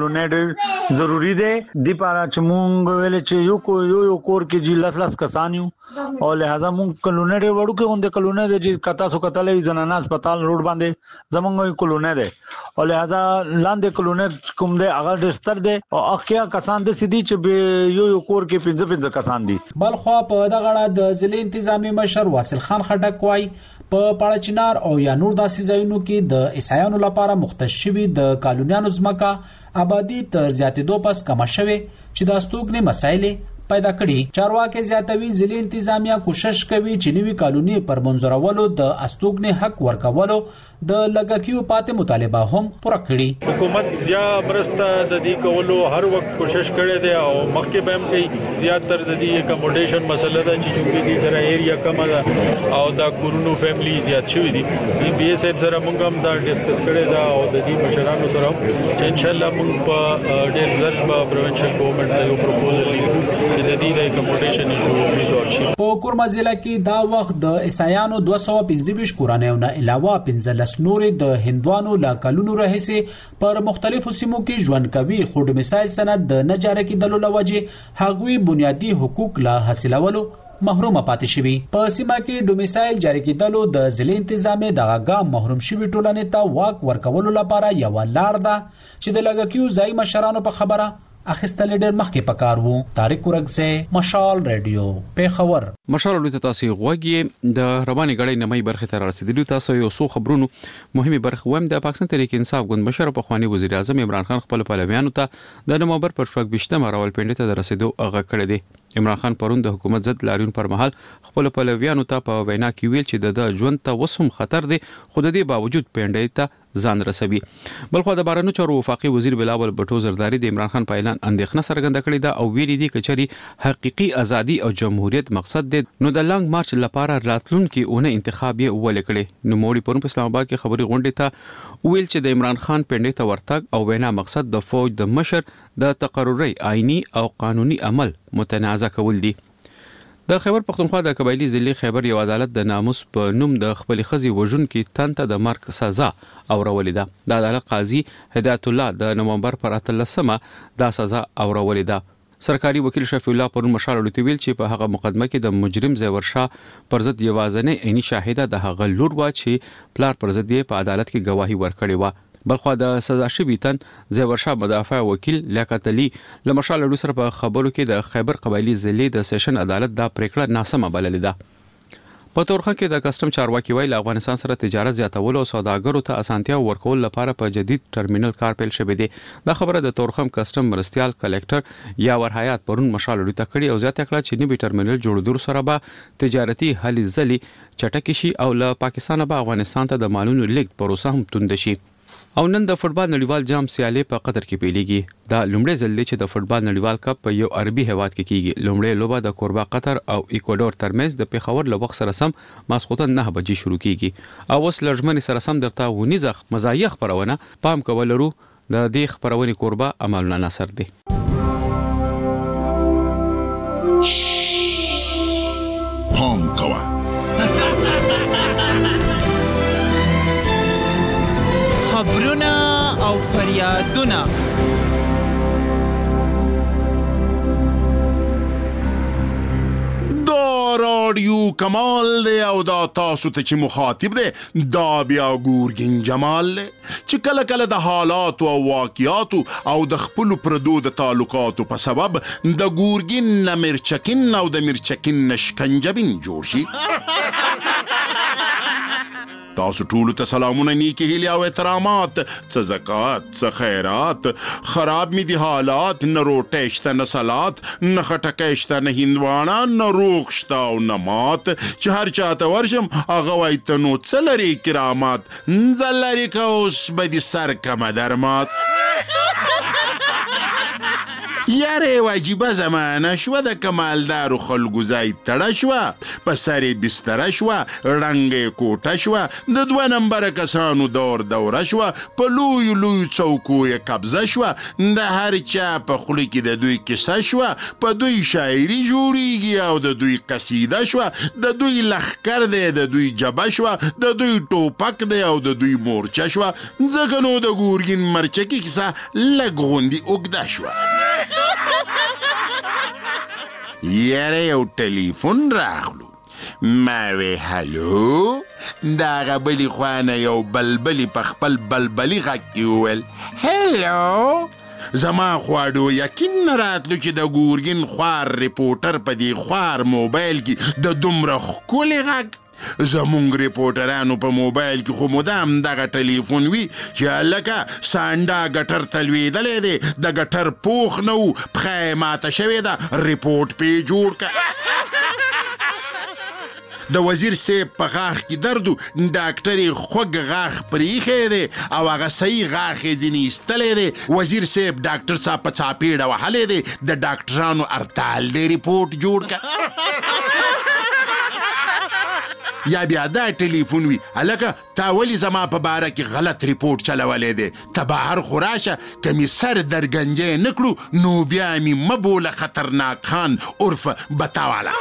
کولونیډ ضروری دی دی پاره چې مونږ ویل چې یو کو یو یو کور کې جی لس لس کسان یو او لہذا مونږ کولونیډ وړو کې اون د کولونیډ جی کتا سو کتلې زنانه هسپتال روډ باندې زمونږ کولونیډ او لہذا لاندې کولونیډ کوم دی هغه ډستر دی او اخیا کسان د سدي چې یو یو کور کې پنځه پنځه کسان دي. بلخو په دغه غړه د ضلع انتظامی مشر واصل خان خټک وای په پاړچینار او یا نور داسې ځایونو کې د عیسایانو لپاره مختص شوي د کالونیانو ځمکه آبادی تر زیاتېدو پس کمه شوې چې د استوګنې مسایل پیدا کړي. چارواکي زیاتوي ضلع انتظامیه کوشش کوي چې نوي کالونی پر منظورولو د استوګنې حق ورکولو د لګکیو پاتې مطالبه هم پوره کړي. حکومت زیا برسته د دې کولو هر وخت کوشش کړي دی او مخکې به هم کوي. زیاتره د دې اکموډیشن مسله ده چې چې دې سره ایریا کم ده او دا کورونو فیملی زیات شوی دي. بي اس اف سره موږ هم دا ډیسکس کړي دا او د دې مشرانو سره چې ان شاء الله موږ په ډېر ځل په پروینشل ګورنمنت ته یو پروپوزل لیکو د دې د اکموډیشن ایشو ریزولو شي. په کورما ضلع کې دا وخت د عیسایانو دوه سوه پنځه ویشت کورنیو نه علاوه پنځلس نورې د هندوانو لا کلونو راهیسې پر مختلفو سیمو کې ژوند کوي خو ډومیسایل سند د نه جاری کېدلو له وجې هغوی بنیادي حقوق لا حاصلولو محروم پاتې شوي. په سیمه کې ډومیسایل جاری کېدلو د ضلع انتظامیه دغه ګام محروم شوي ټولنې ته واک ورکولو لپاره یوه لار ده چې د لګکیو ځایي مشرانو په خبره اخیستل ډېر مخکې پکار وو. طارق اورغزی مشال ریډیو پیښور. مشال لوی تاسو غوږی د رواني غړې نمای برخه تر رسیدلو تاسو یو څو خبرونو مهمه برخه ویم د پاکستان تحریک انصاف ګوند مشر په خواني وزیر اعظم عمران خان خپل پهلوانو ته د نومبر پر شپږ ویشتمه راولپنډي ته رسیدو هغه کړی دی. عمران خان پرون د حکومت ضد لاریون پر مهال خپل پهلوانو ته په وینا کې ویل چې د ژوند ته وسوم خطر دی خو د دې باوجود پنډي ته ځان رسوي. بلخو د بهرنیو چارو وفاقي وزیر بلاول بټو زرداری د عمران خان په اعلان اندېښنه څرګنده کړې ده او ویلي دي کچري حقيقي ازادي او جمهوریت مقصد دی نو د لانګ مارچ لپاره راتلونکي اونۍ انتخاب یې ولې کړي. نو موري پرون په اسلام آباد کې خبري غونډې ته ویل چې د عمران خان پنډې ته ورتګ او وینا مقصد د فوج د مشر د تقرري آئینی او قانوني عمل متنازع کول دي. د خیبر پختونخوا د قبایلی ضلع خیبر یو عدالت د ناموس په نوم د خپل خزي وژونکو تنته د مرګ سزا اورولې ده. د عدالت قاضي هدایت الله د نومبر پر اتلسمه دا سزا اورولې ده. سرکاري وکیل شفیع الله پرون مشال لوتویل چې په هغه مقدمه کې د مجرم زیورشا پر ضد یوازنې عیني شاهده د هغه لور وا چې پلار پر ضد په عدالت کې گواهی ورکړې و. بلخو د سزا شوی تن زیورشا مدافع وکیل لیاقت علي لمشال لوی سره په خبرو کې د خیبر قبایلی ضلع د سیشن عدالت دا پریکړه ناسمه بللې ده. په تورخه کې د کسٹم چارواکي ویل افغانستان سره تجارت زیاتول او سوداګرو ته اسانتیا ورکول لپاره په جدید ټرمینل کار پیل شوی دی. دا خبره د تورخم کسٹم مرستيال کلیکټر یاور حیات پرون مشال لوی ته کړي او زیاته کړه چې نوی ټرمینل جوړېدو سره به تجارتي هلي ځلي چټک شي او له پاکستان به افغانستان ته د مالونو لیږد پروسه هم توند شي. او نن د فوتبال نړیوال جام سیالي په قطر کې پیلېږي. دا لومړی ځل دی چې د فوتبال نړیوال کپ په یو عربي هیواد کې کیږي. لومړی لوبه د کوربا قطر او ایکوادور ترمنځ د پیښور له وخت سره سم ماسخوتن نه بجې شروع کیږي. او اوس لړزمن سره سم درته ونیزه مزایخ خبرونه پام کولرو د دې خبرونې کوربا امالنا نصر دی. پام کوه خبرونه او فریادونه دا رادیو کمال دی او دا تاسو ته چې مخاطب دی دا بیا ګورګین جمال دی چې کله کله د حالات او واقعاتو او د خپل پردو د تعلقاتو په سبب د ګورګین نه مرچکین او د مرچکین نشکنجبین جوړ شي. تاسو ټول ته سلامونه نیکی هیلې او احترامات. څه زکات څه خیرات خراب می دي حالات نه روټی شته نه سلات نه خټکی شته نه هندواڼه نه روغ شته او نه مات چې هر چاته ورشم هغه وایي ته نو څه لرې کرامات زه لرې که اوس به دې سر کمه درمات. یاره واجبه زمانه شوه د کمالدارو خلکو ځای تړه شوه په سر یې بستره شوه رنګ یې کوټه شوه د دوه نمبره کسانو دور دوره شوه په لویو لویو څوکو یې قبضه شوه د هر چا په خوله کې د دوی کیسه شوه په دوی شاعري جوړیږي او د دوی قصیده شوه د دوی لښکر دی د دوی جبه شوه د دوی ټوپک دی او د دوی مورچه شوه ځکه نو د ګورګین مرچکي کیسه لږ غوندې اوږده شوه. یاره یو ټلیفون راغلو ما وی هلو داغه بلی خوانه یو بلبلی په خپل بلبلی غږ کې وویل هلو زما خواړو یقین نه راتلو چې د ګورګین خوار ریپورټر په دې خوار موبایل کې د دومره ښکلي غږ زمونږ ریپورټرانو په موبایل کې خو مدام دغه ټلیفون وي چې هلکه سانډا ګټر ته لوېدلی دی د ګټر پوخ نه و پښه یې ماته شوې ده ریپورټ پې جوړ که. د وزیر صاحب په غاښ کې درد و ډاکټر یې خوږ غاښ پرېښی دی او هغه صحیح غاښ یې ځینې ایستلی دی. وزیر صاحب ډاکټر صاحب په څاپېړه وهلی دی د ډاکټرانو هړتال دی ریپورټ جوړ که. یا بیا دا ټلیفون وي هلکه تا ولې زما په باره کې غلط ریپورټ چلولی دی ته بهر خو راشه که مې سر درګنجی نه کړو نو بیا مې مه بوله خطرناک خان عرف بتاواله.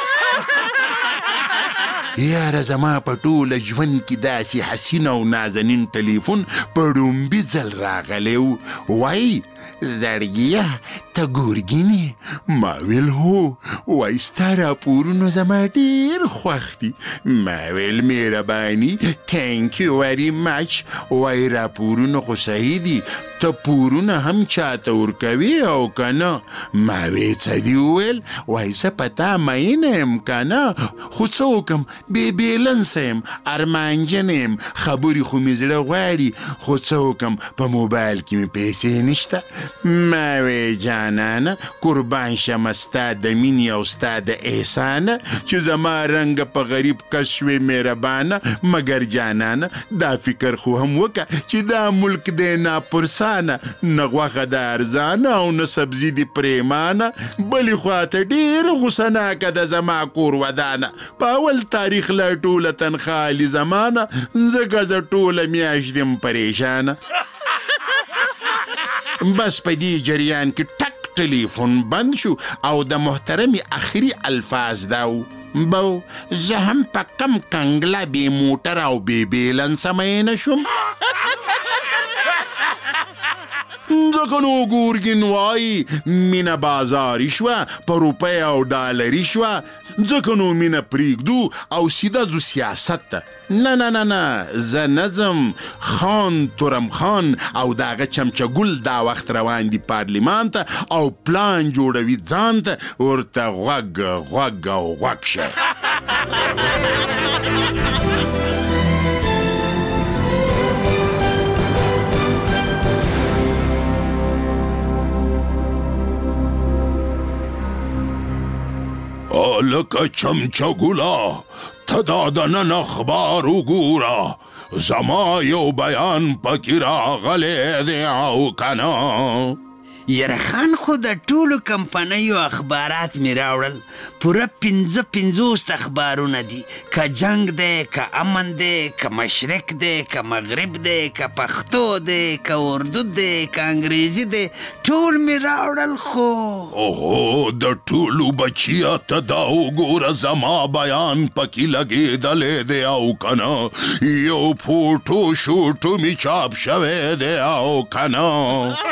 یاره زما په ټوله ژوند کې داسې حسین او نازنین ټلیفون په ړومبي ځل راغلی و. وایي زړګیه ته ګورګینې ما ویل هو وایي ستا راپورونه زما ډېر خوښ دي. ما ویل مهرباني تhank you very much. وایي راپورونه خو صحیح دي ته پورونه هم چاته ورکوي او که نه. ما وی څه دي وویل وایي زه په تا مینه یم که نه خو څه وکړم بې بیلنسه یم ارمانجنه یم خبرې خو مې زړه غواړي خو څه وکړم په موبایل کې مې پیسې نشته ما وی جانانه قربان شم ستا د مینې او ستا د احسانه چې زما رنګ په غریب کس شوې مهربانه مګر جانانه دا فکر خو هم وکړه چې دا ملک دی ناپرسانه نه غوښه د ارزانه او نه سبزي د پریمانه بلې خواته ډېر غوسناکه د زما کور ودانه په اول تاریخ لا ټوله تنخالي زمانه ځکه زه ټوله میاشت یم پریشانه بس په دې جریان کې ټک ټلیفون بند شو او د محترمې آخري الفاظ دا و بو زه هم په کم کنګله بې موټر او بې بیلنسه مینه شوم ځکه نو ګورګین وایي مینه بازاري شوه په روپۍ او ډالري شوه ځکه نو مینه پرېږدو او سیده ځو سیاست ته نه نه نه نه زه نظم خان تورم خان او د هغه چمچه ګل دا وخت روان دي پارلمان ته او پلان جوړوي ځان ته ورته غوږ غوږ او غوږ شه لکه چمچه ګولا ته دا د نن اخبار وګوره زما یو بیان پکې راغلی دی او که نه یاره خان خو د ټولو کمپنیو اخبارات می راوړل پوره پنځه پنځوس اخبارونه دي که جنگ دی که امن دی که مشرق دی که مغرب دی که پښتو دی که اردو دی که انګریزي دی ټول می راوړل خو اوهو د ټولو بچیه ته دا وګوره زما بیان پکې لګېدلی دی او که نه یو فوټو شوټو می چاپ شوی دی او که نه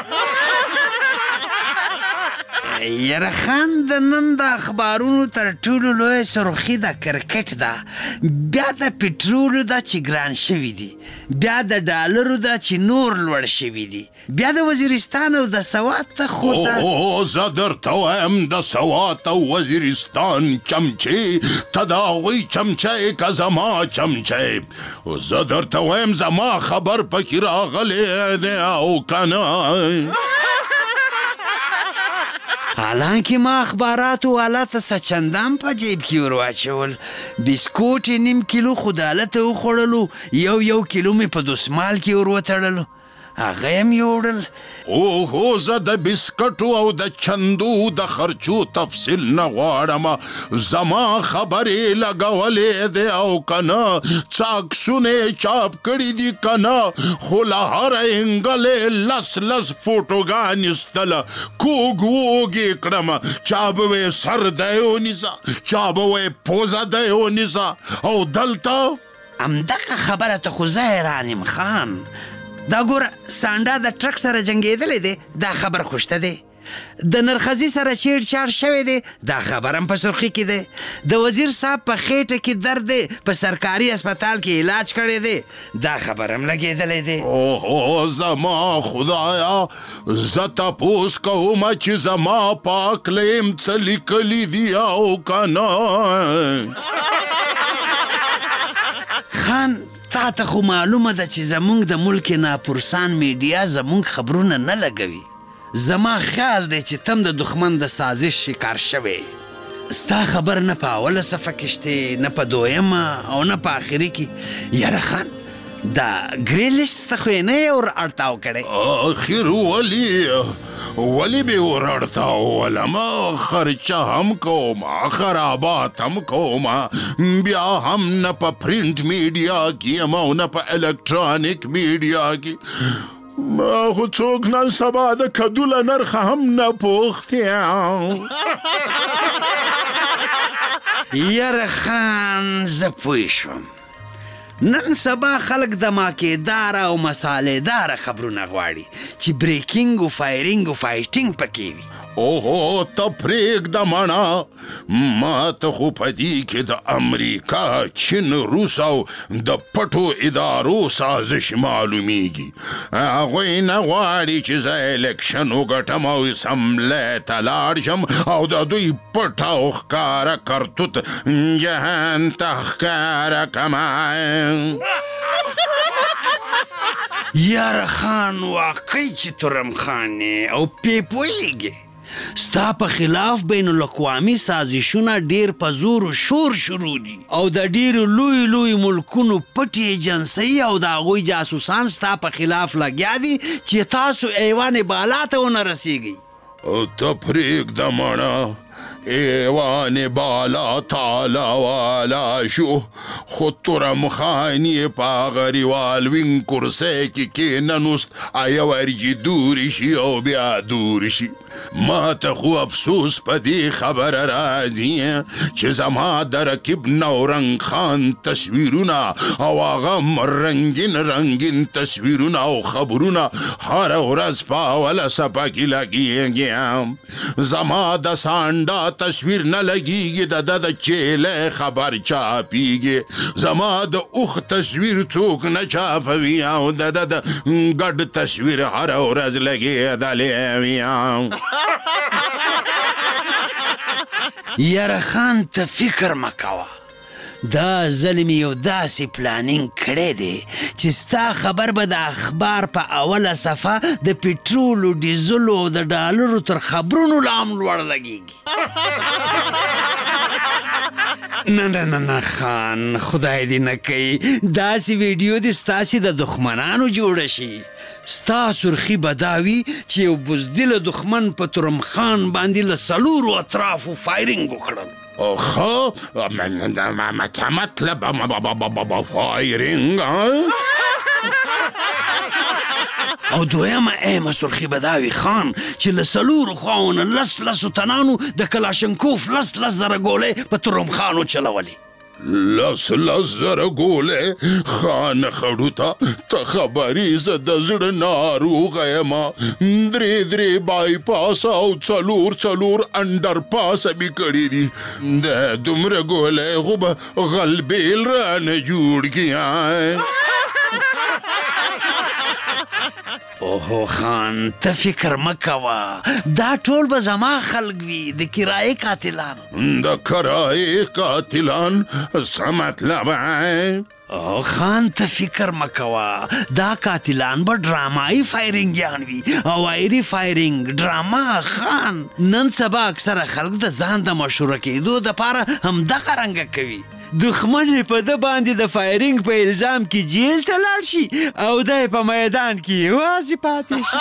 یاره خان د نن د اخبارونو تر ټولو لویه سرخي د کرکټ ده بیا د پټرولو ده چې ګران شوي دي بیا د ډالرو ده چې نور لوړ شوي دي بیا د وزیرستان او د سوات ته خو ته او زه درته وایم د سوات او وزیرستان چمچې ته د هغوی چمچی که زما چمچی زه درته وایم زما خبر پکې راغلی دی او که نه حالانکه ما اخباراتو والا ته څه چندان په جیب کې ور واچول بسکوټ یې نیم کیلو خو د هلته وخوړلو یو یو کیلو مې په دسمال کې ور وتړلو هغه یې مې وړل اوهو زه د بسکټو او د چندو د خرچو تفصیل نه غواړم زما خبرې لګولې دی او که نه څه عکسونه یې چاپ کړي دي که نه خو له هره انګلې لس لس فوټوګان ایستله کوږ ووږ یې کړم چا به وی سر دی ونیسه چا به وی پوزه دی ونیسه او دلته همدغه خبره ته خو زه حیران یم خان دا ګوره سانډا د ټرک سره جنګېدلی دی دا خبر خوشته دی د نرخزي سره چیړ چاړ شوی دی دا خبر هم په سرخي کې دی د وزیر صاحب په خېټه کې درد دی په سرکاري اسپتال کې علاج کړی دی دا خبر هم لګېدلی دی اوهو زما خدایا زه تپوس کوم چې زما په هکله یم څه لیکلي دي او که نه خان تا ته خو معلومه ده چې زمونږ د ملک ناپرسان میډیا زمونږ خبرونه نه لګوي زما خیال دی چې تم د دښمن د سازش شکار شوی ستا خبر نه په اوله صفحه کې شته نه په دویمه او نه په آخري کې یاره خان دا ګریلیسټ ته خو یې نه یې ور اړتاو کړی آخر ولې ولی به ور اړتاولم خرچه هم کوم خرابات هم کوم بیا هم نه په پرنټ میډیا کې یم او نه په الکترونیک میډیا کې ما خو څوک نن سبا د کدو له نرخه هم نه پوښتي یاره خان زه پوه شوم نن سبا خلک دماکېداره او مسالېداره خبرونه غواړي چې بریکینګ او فایرینګ او فایټینګ پکې وي اوهو ته پرېږده مڼه ما ته خو په دې کې د امریکا چین روس او د پټو ادارو سازش معلومیږي هغوی نه غواړي چې زه الیکشن وګټم او اسمبلی ته لاړ شم او د دوی پټ او ښکاره کرتوت جهان ته ښکاره کمه یاره خان واقعي چې تورم خان او پې پوهېږې ستا په خلاف بین الاقوامي سازشونه ډیر په زور و شور شروع دي او د ډیرو لوی لوی ملکونو پټې ایجنسۍ او د هغوی جاسوسان ستا په خلاف لګیا دي چې تاسو ایوان بالا ته ونه رسیږئ. ته پرېږده مړه ایوان بالا تالا والا شو خو تورم خان یې په هغه ریوالوینګ کرسۍ کې کېننوست ایو ورجې دورې شي او بیا دور شي. ما ته خو افسوس په دې خبره راځي چې زما د رقیب نورنګ خان تصویرونه او هغه رنګین رنګین تصویرونه او خبرونه هره ورځ په اوله صفحه کې لګېږي. زما د سانډا تصویر نه لګېږي د ده د چیلې خبر چاپېږي. زما د اوښ تصویر څوک نه چاپوي او د ده د ګډ تصویر هره ورځ لګېدلی وي. یاره خان ته فکر مه کوه دا ځل مې یو داسې پلانینګ کړی دی چې ستا خبر به د اخبار په اوله صفحه د پټرولو ډیزلو او د ډالرو تر خبرونو لا هم لوړ لګېږي. نه نه نه نه خان خدای دې نه کوي داسې ویډیو دې ستاسې د دښمنانو جوړه شي. ستا سرخي به دا وي چې یو بزدله دښمن په تورم خان باندې له څلورو اطرافو فایرینګ وکړل. ښه مطلب فایرینګ او دویمه ایمه سرخي به دا وي خان چې له څلورو خواونه لس لسو تنانو د کلاشنکوف لس لس زره ګولۍ په تورم خان وچلولې. لس لس زره ګولې خان خړو ته ته خبرې زه د زړه ناروغه یمه درې درې بای پاسه او څلور څلور انډر پاسه مې کړي دي د دومره ګولۍ خو به غلبیل رانه جوړ کړي. اوهو خان ته فکر مه کوه دا ټول به زما خلق وي د کرایې قاتلان. د کرایې قاتلان څه مطلب؟ او خان ته فکر مه کوه دا قاتلان به ډرامایي فایرینګیان وي او ایري فایرینګ ډراما. خان نن سبا اکثره خلک د ځان د مشهوره کېدو دپاره همدغه رنګه کوي. دښمن یې په ده باندې د فایرینګ په الزام کې جیل ته لاړ شي او دی په میدان کې یوازې پاتې شي.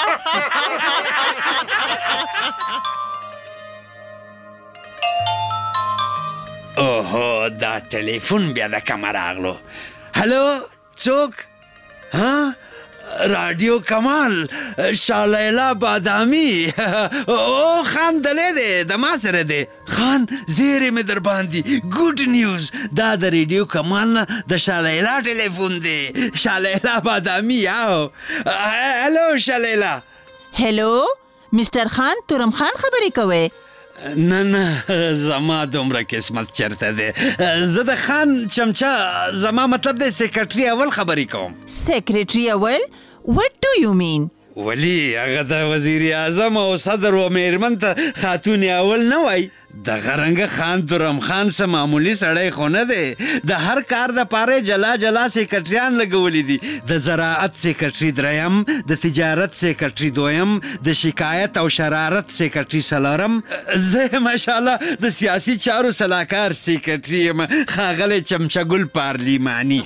اوهو دا ټلیفون بیا د کومه راغلو. هلو څوک؟ ها رادیو کمال شالیلا بادامی. او خان دلی دی د ما سره دی. خان زیری مې در باندې ګوډ نیوز دا د ریډیو کمال نه د شالیلا ټلیفون دی. شالیلا بادامی او هلو شالیلا. هلو مستر خان تورم خان خبرې کوئ؟ نه نه زما دومره قسمت چرته دی. زه د خان چمچا زما مطلب دی سیکرټري اول خبرې کوم. سیکرټري اول؟ What do you mean? ولی هغه د وزیر اعظم او صدر و میرمن ته خاتون اول نه وای. دغه رنګه خان تورم خان څه معمولی سړی خو نه دی. د هر کار دپاره جلا جلا سیکرټریان لګولی دي. د زراعت سیکرټري دریم، د تجارت سیکرټري دویم، د شکایت او شرارت سیکرټري څلورم. زه ماشاءالله د سیاسي چارو سلاکار سیکرټري یم ښاغلی چمچګل پارلیماني.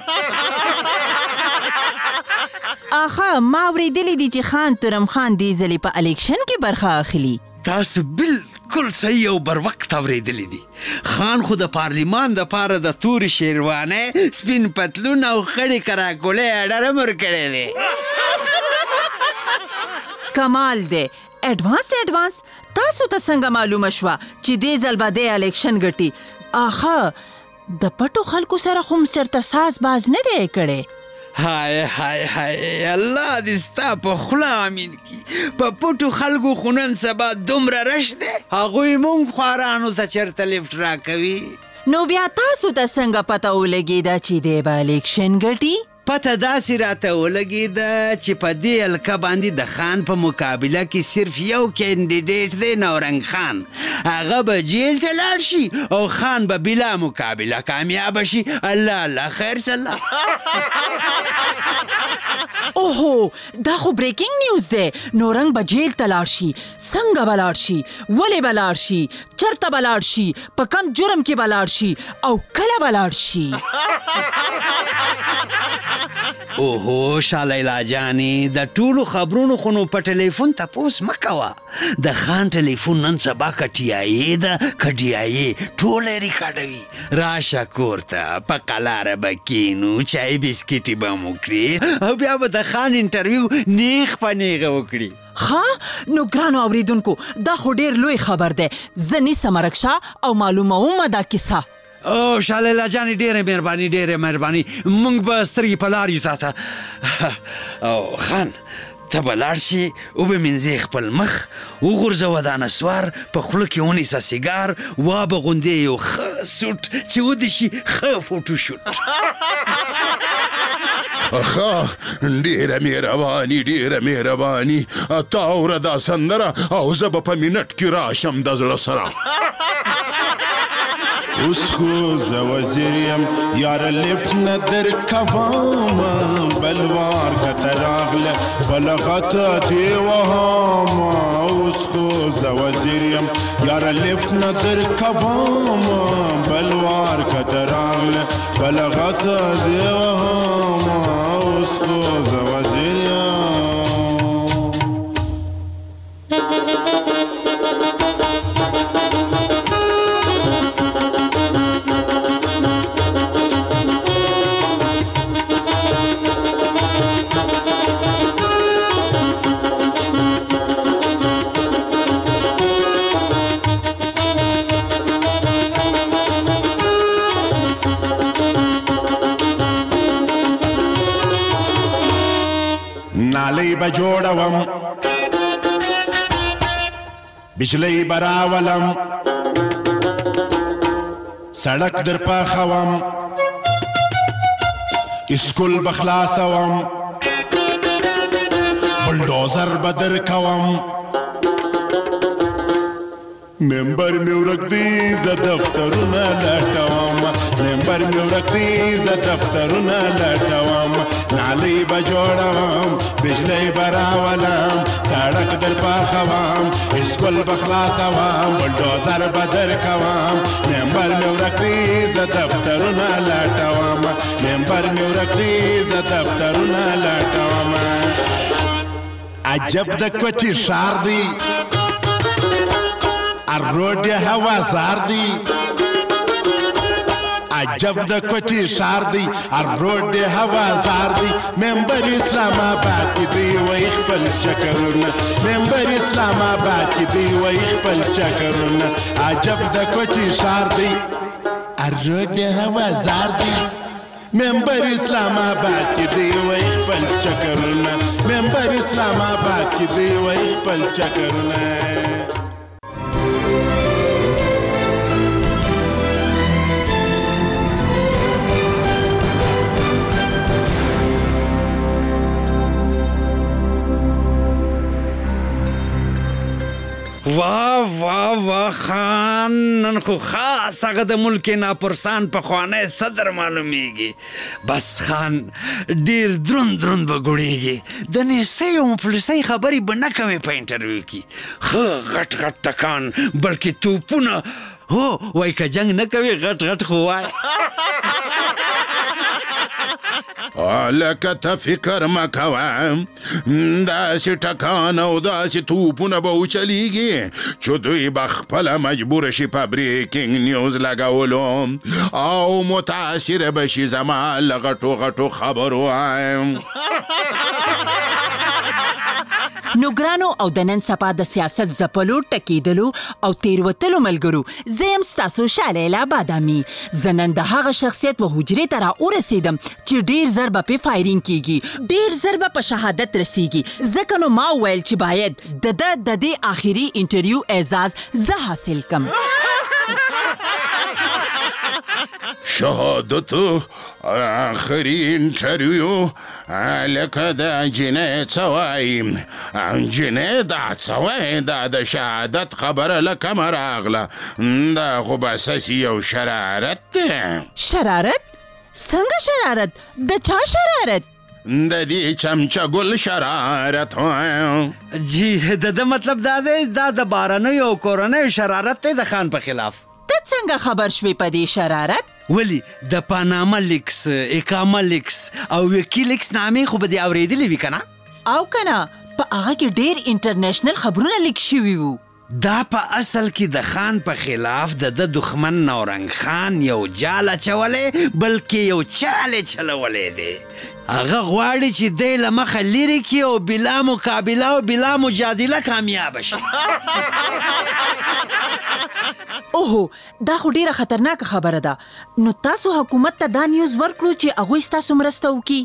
آخه ما اوریدلی دي چې خان تورم خان دې ځلې په الیکشن کې برخه اخلي. تاسو بالکل صحیح او بر وخت اوریدلی دي. خان خو د پارلیمان دپاره د تورې شیروانۍ سپین پتلون او خړې کراکولۍ اډر هم ورکړی دی. کمال دی. اډوانس اډوانس تاسو ته څنګه معلومه شوه چې دې ځل به دی الیکشن ګټي؟ آخه د پټو خلکو سره خو چرته ساز باز نه دی کړی. های های های الله دې ستا په خوله امین کړي. په پټو خلکو خو نن سبا دومره رش دی هغوی مونږ خوارانو ته چېرته لیفټ راکوي. نو بیا تاسو ته څنګه پته ولګېده چې دی به الیکشن ګټي؟ پته داسې راته ولګېده چې په دې حلقه باندې د خان په مقابله کې صرف یو کینډیډیټ دی، نورنګ خان. هغه به جیل ته لاړ شي او خان به بلا مقابله کامیابه شي. الله الله خیر صلی. اوهو دا خو بریکینګ نیوز دی. نورنګ به جیل ته لاړ شي. څنګه به لاړ شي؟ ولې به لاړ شي؟ چرته به لاړ شي؟ په کم جرم کې به لاړ شي؟ او کله به لاړ شي؟ اوهو شالیلا جانې، د ټولو خبرونو خو نو په ټلیفون تپوس مه کوه. د خان ټلیفون نن سبا که ټي آی ای ده که ډي آی ای ټوله یې ریکارډوي. راشه کور ته، په قلاره به کینو، چای بسکټې به مو کړي او بیا به د خان انټرویو نیغ په نیغه وکړي. ها نو ګرانو اوریدونکو، دا خو ډیر لوی خبر دی. زه نیسم رکشا او معلومومه دا کیسه. او شالیلا جانې ډېره مهرباني ډېره مهرباني، موږ به سترګې په لار یو تا ته. او خان ته به لاړ شي، وبمینځې خپل مخ، وغورځوه دا نسوار، په خوله کې ونیسه سیګار، وابه غوندې یو ښه سوټ چې ودې شي ښه فوټو شوټ. ښه ډېره مهرباني ډېره مهرباني. تا اوره دا سندره او زه به په منټ کې راشم د زړه سره. اوس خو زه وزیر یم یاره لیفټ نه درکوم، بلوار که ته راغله بلغته دې وهم. اوس خو زه وزیر یم یاره لیفټ نه درکوم، بلوار که ته راغله بلغته دې وهم. اوس خو زه وزیر یم. نالی به جوړوم، بجلی به راولم، سړک در پاخوم، اسکول به خلاصوم، بلډوزر به در کوم. ممبر مې ورک دی زه دفترونه لټوم، ممبر مې ورک دی زه دفترونه لټوم. نالۍ به جوړوم، بجلی به راولم، سړک در پاخوم، اسکول به خلاصوم، بلډوزر به در کوم. ممبر مې ورک دی زه دفترونه لټوم، ممبر مې ورک دی زه دفترونه لټوم. عجب د کوټې ښار دی، الروډ هوازار دی. عجب د کوټې ښار دی، الروډ هوازار دی. ممبر اسلام آباد کې دی وای خپل چکرونه، ممبر اسلام آباد کې دی وای خپل چکرونه. عجب د کوټې ښار دی، الروډ هوازار دی. ممبر اسلام آباد کې دی وای خپل چکرونه، ممبر اسلام آباد کې دی وای خپل چکرونه. واه واه واه خان، نن خو خاص هغه د ملک ناپرسان پخوانی صدر معلومیږي. بس خان ډیر دروند دروند به ګوړیږي، د نیستۍ او مفلسۍ خبرې به نه کوې په انټرویو کې. ښه غټ غټ ټکان بلکې توپونه. هو وای که جنګ نه کوې غټ غټ خو وای. لکه ته فکر مه کوه، داسې ټکان او داسې توپونه به وچلیږي چې دوی به خپله مجبوره شي په بریکینګ نیوز لګولو او متاثره به شي زما له غټو غټو خبرو. نو ګرانو او د نن سبا د سیاست ځپلو ټکېدلو او تېروتلو ملګرو، زه یم ستاسو شالیلا بادامي. زه نن د هغه شخصیت و حجرې ته را ورسېدم چې ډېر زر به پې فایرینګ کېږي، ډېر زر به په شهادت رسېږي. ځکه نو ما وویل چې باید د ده د دې آخري انټرویو اعزاز زه حاصل کم. شهادت آخري انټرویو لکه د جنې څه وایي جنې دا څه وایي دا د شهادت خبره له کومه راغله دا خو بس یو شرارت دی. شرارت؟ څنګه شرارت؟ د چا شرارت؟ د دې چمچه ګل شرارت جی د ده مطلب دا دی دا د بهرنیو او کورنیو شرارت دی د خان په خلاف. ته څنګه خبر شوې په دې شرارت؟ ولی د پاناما لیکس، اکاما لیکس او ویکی لیکس نامې خو به دې اورېدلې وي که نه؟ او که نه په هغه کې ډېر انټرنیشنل خبرونه لیک شوي وو. دا په اصل کې د خان په خلاف د ده دښمن نورنګ خان یو جال اچولی بلکې یو چال یې چلولی دی. هغه غواړي چې دی له مخه لرې کړي او بلا مقابله او بلا مجادله کامیابه شي. اوهو دا خو ډیره خطرناکه خبره ده. نو تاسو حکومت ته دا نیوز ورکړو چې هغوی ستاسو مرسته وکړي؟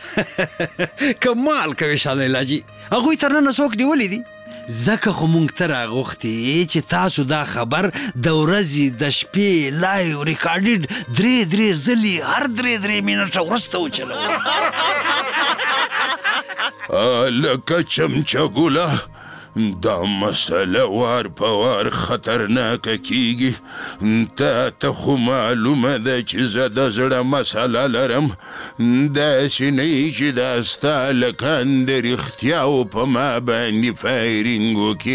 کمال کوي شاه لیلا جي، هغوی تر ننه څوک نیولي دي؟ ځکه خو موږ ته راغوښتي چې تاسو دا خبر د ورځې د شپې لایو ریکارډډ درې درې ځلې هر درې درې منټه وروسته وچلوو. لکه چمچه ګوله دا مسله وار په وار خطرناکه کیږي. تا ته خو معلومه ده چې زه د زړه مسله لرم داسې نه یي چې دا ستا لکان د رښتیاو په ما باندې فایرینګ وکړي.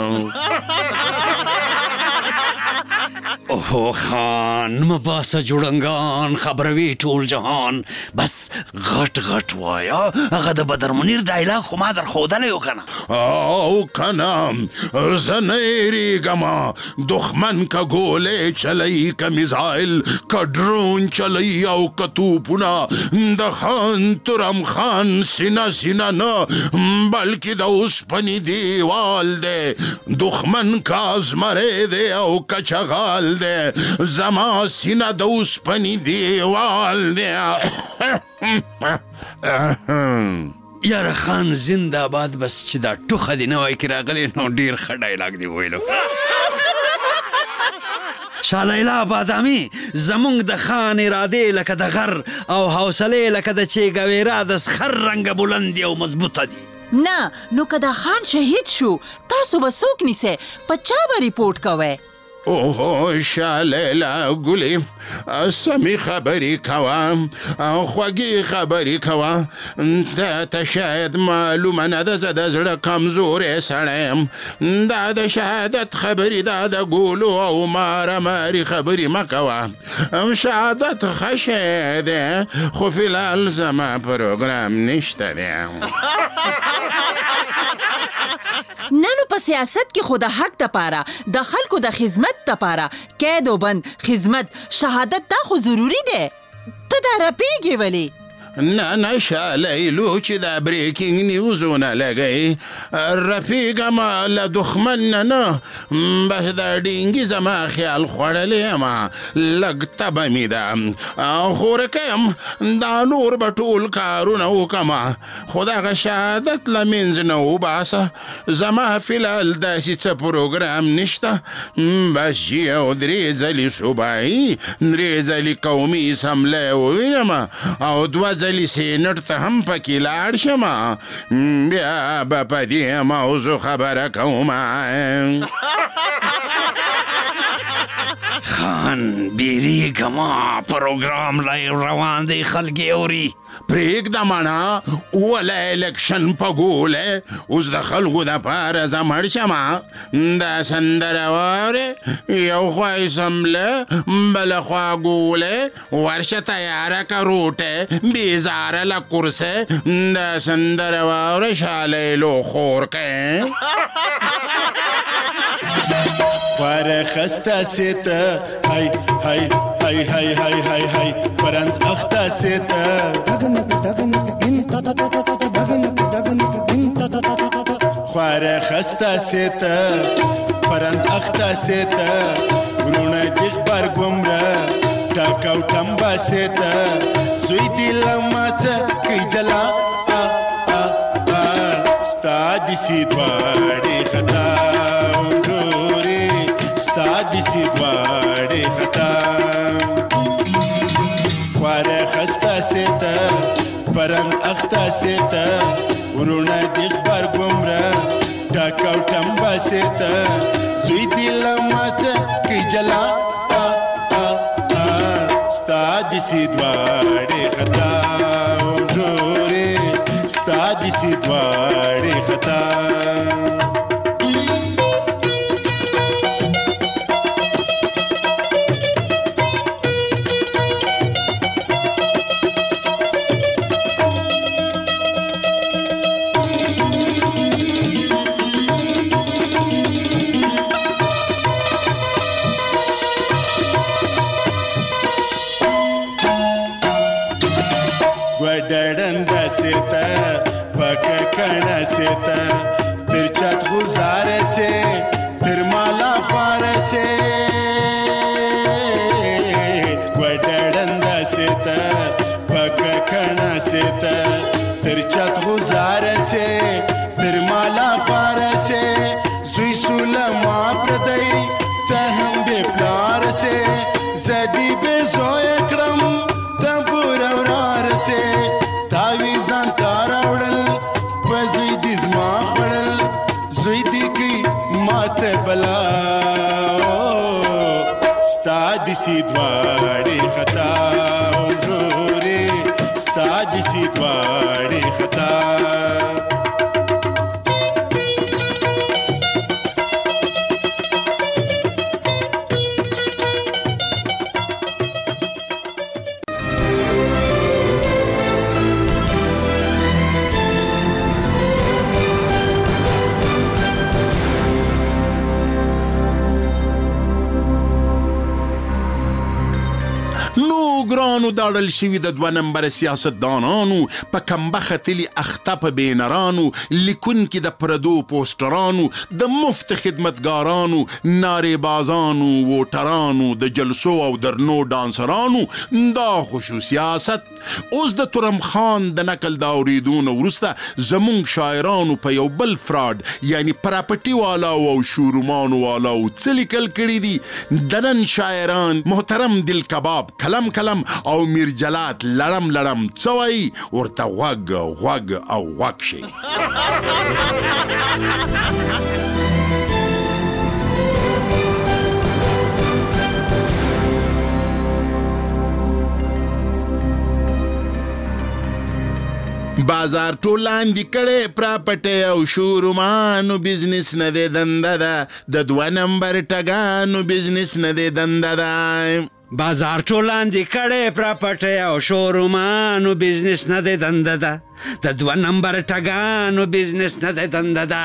اوهو خان مه باسه جوړنګان خبروي ټول جهان بس غټ غټ وایه هغه د بدر منیر ډایلاګ خو ما در ښودلی و که نه؟ او که نه زه نه هېرېږم دښمن که ګولې چلوي که میزایل که ډرون چلوي او که توپونه د خان تورم خان سینه سینه نه بلکې د اوسپنې دیوال دی. دښمن که ازمری دی او که چغال دی زما سینه د اوسپنې دیوال دی. یاره خان زنده آباد بس چې دا ټوخه دې نه وای کې راغلی نو ډېر ښه ډایلاګ دې ویلو. شاه لیلا بادامي زمونږ د خان ارادې لکه د غر او حوصلې لکه د چیګاویرا د سخر رنګه بلند او مضبوطه دي. نه نو که دا خان شهید شو تاسو به څوک نیسئ؟ په چا به ریپورټ کوئ؟ اوه شاه لیلا ګلې سمې خبرې کوه خوږې خبرې کوه. تا ته شاید معلومه نه ده زه د زړه کمزوری سړی یم. دا د شهادت خبرې دا د ګولو او ماراماري خبرې مه کوه. شهادت ښه شی دی خو فلحال زما پروګرام نشته دی. نه نو په سیاست کې خو د حق دپاره د خلکو د خدمت دپاره قید و بند خدمت شهادت دا خو ضروري دی. ته دا رپېږې ولې؟ نه نه شاه لیلو چې دا بریکینګ نیوزونه لګوي رپېږم له دښمن نه نه بس دا ډینګي زما خیال خوړلی یم لږ تبه مې ده خو ورکه یم دا نور به ټول کارونه وکړم خو دغه شهادت له منځ نه وباسه. زما فلحال داسې څه پروګرام نشته بس چې یو درې ځلې صوبایي درې ځلې قومي اسمبلی ووینم او دوه ځلې سینټ ته هم پکې لاړ شم بیا به په دې موضوع خبره کوم. خان بیریږه ما پروګرام لا روان دی خلک یې اوري. پرېږده مڼه اوله الیکشن په ګوله اوس د خلکو دپاره زه مړ شمه. دا سندره واورې یو خوا اسمبله بله خوا ګوله ورشه تیاره که روټه بیزاره له کرسه دا سندره واوره شاه لیلو خور که خواره خسته سیته های های های های های های های پرنز اخته سیته خواره خسته سیته پرنز اخته سیته ورونه دیخ برگمره ټاکاو ټمبا سیته سوی دی لماته کی جلا ستا دیسی دواړې خطا ورورې ستا دیسی دواړې خطا رنگ اخته سیته ورونه دی خبر گمره ټاکو ټمبه سیته زوی دی لمڅه کی جلا ستا دسی دواړې خطا ورورې ستا دسی دواړې خطا ګډړنده سیته پکه کڼه سیته تر چت گزاره سے تر مالا خواره سے ګډړنده سیته پکه کڼه سیته تر چت گزاره سے تر مالا خواره سے زوی سولما پردی ته هم به پلار سے زدی به زوی کړم تبور اورار سے تاویزان تاراوړل په زوی دې زما خوړل زوی دې کی ماته بلا ستا دسی دواړې خطا ورورې ستا دسی دواړې خطا ګرانو داړل شوي د دوه نمبره سیاستدانانو په کمبخه تلي اخته په بینرانو لیکونکي د پردو پوسټرانو د مفت خدمتګارانو نارې ووټرانو د جلسو او درنو ډانسرانو دا خوشو سیاست اوس د تورم خان د نقل د اورېدو وروسته زمونږ شاعرانو په یو بل فراډ یعنی پراپرټي والاو او شورومانو والاو څه لیکل کړي دي د نن شاعران محترم دل کباب کلم کلم او میرجلات لړم لړم څه وایي ورته غوږ غوږ او غوږ شي بازار ټول لاندې کړی پراپرټي او شورومانو بزنس نه دی دنده ده د دوه نمبر ټګانو بزنس نه دی دنده ده بازار ټول لاندې کړی پراپرټي او شورومانو بزنس نه دی دنده ده د دوه نمبر ټګانو بزنس نه دی دنده ده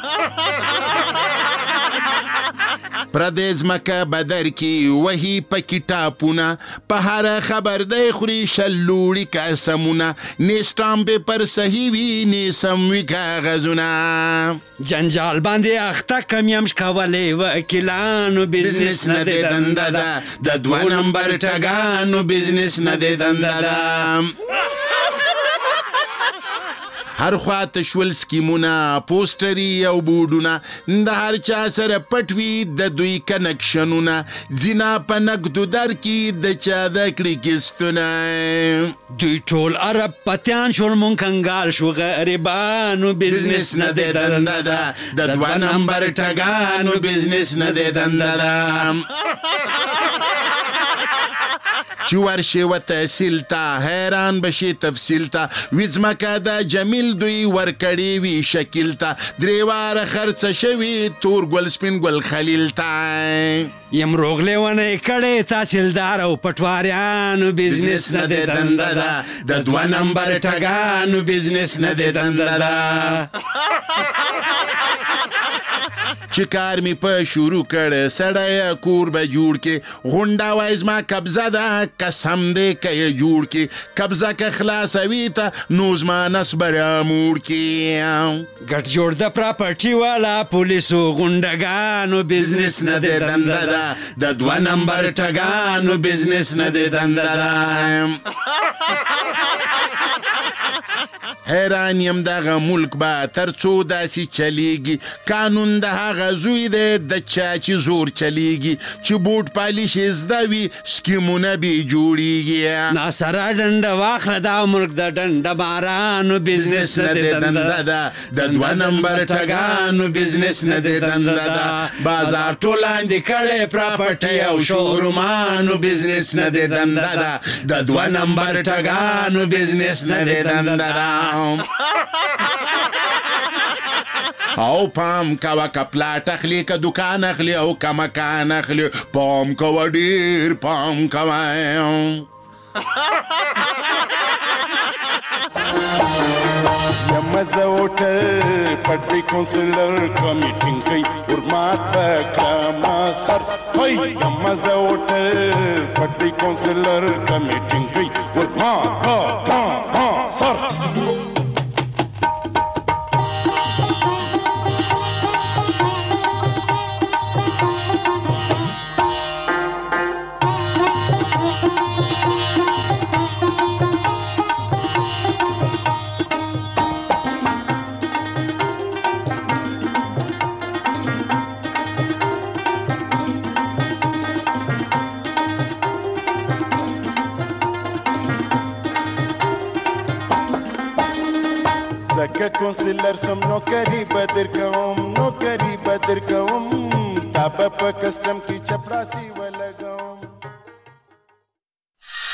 پردې ځمکه بدر کې وهي پکې ټاپونه په هره خبر دی خوري شلوړي قسمونه نه سټامپ پر صحیح وي نه سم وي کاغذونه جنجال باندې اخته کم یم شکولی وکیلانو بزنس نه دی دنده ده د دوه نمبر ټګانو بزنس نه دی دنده ده هر خواته شول سکیمونه پوسټري او بورډونه د هر چا سره پټ وي د دوی کنکشنونه ځینه په نقدو در کې د چا د کړي کیستونه دوی ټول عرب پتیان شول مونږ کنګال شو غریبانو بزنس نه دی دنده ده د دوه نمبر ټګانو بزنس نه دی دنده ده چې ورشي و تحصیل ته حیران بشي تفصیل ته وي ځمکه د جمیل دوی ورکړې وي شکیل ته درې واره خرڅه شوي تور ګل سپین ګل خلیل ته یم روغ لیونی کړی تحصیلدار او پټواریانو بزنس نه دی دنده ده د دوه نمبر ټګانو بزنس نه دی دنده ده چې کار می په شروع کړ سړی کور به جوړ کې غونډه وای زما قبضه ده قسم دی که یې جوړ کې قبضه که خلاصوي ته نو زما نس به راموړ کې ګټ جوړ د پراپرټي والا پولیسو غونډګانو بزنس نه دی دنده ده د دوه نمبر ټګانو بزنس نه دی دنده ده حیران یم دغه ملک به تر څو داسې چلیږي قانون قانون د هغه زوی دی د چا چې زور چلیږي چې بوټ پالیش یې زده وي سکیمونه بې جوړیږي ناسره ډنډه واخله دا ملک د ډنډه مارانو بزنس نه دی دنده ده د دوه نمبر ټګانو بزنس نه دی دنده ده بازار ټولاندې کړی پراپرټۍ او شورومانو بزنس نه دی دنده ده د دوه نمبر ټګانو بزنس نه دی دنده ده او پام کوه که پلاټ اخلي که دکان اخلي او که مکان اخلي پام کوه ډېر پام کوه یمزه ووټر پټوي کونسلر کمیټینګ کوي ورمات په کړه سر هی یمزه ووټر پټوي کونسلر کمیټینګ کوي ورمات په سر زکه کونسلر سم نوکری بدر کوم نوکری بدر کوم تا په کسٹم کی چپراسی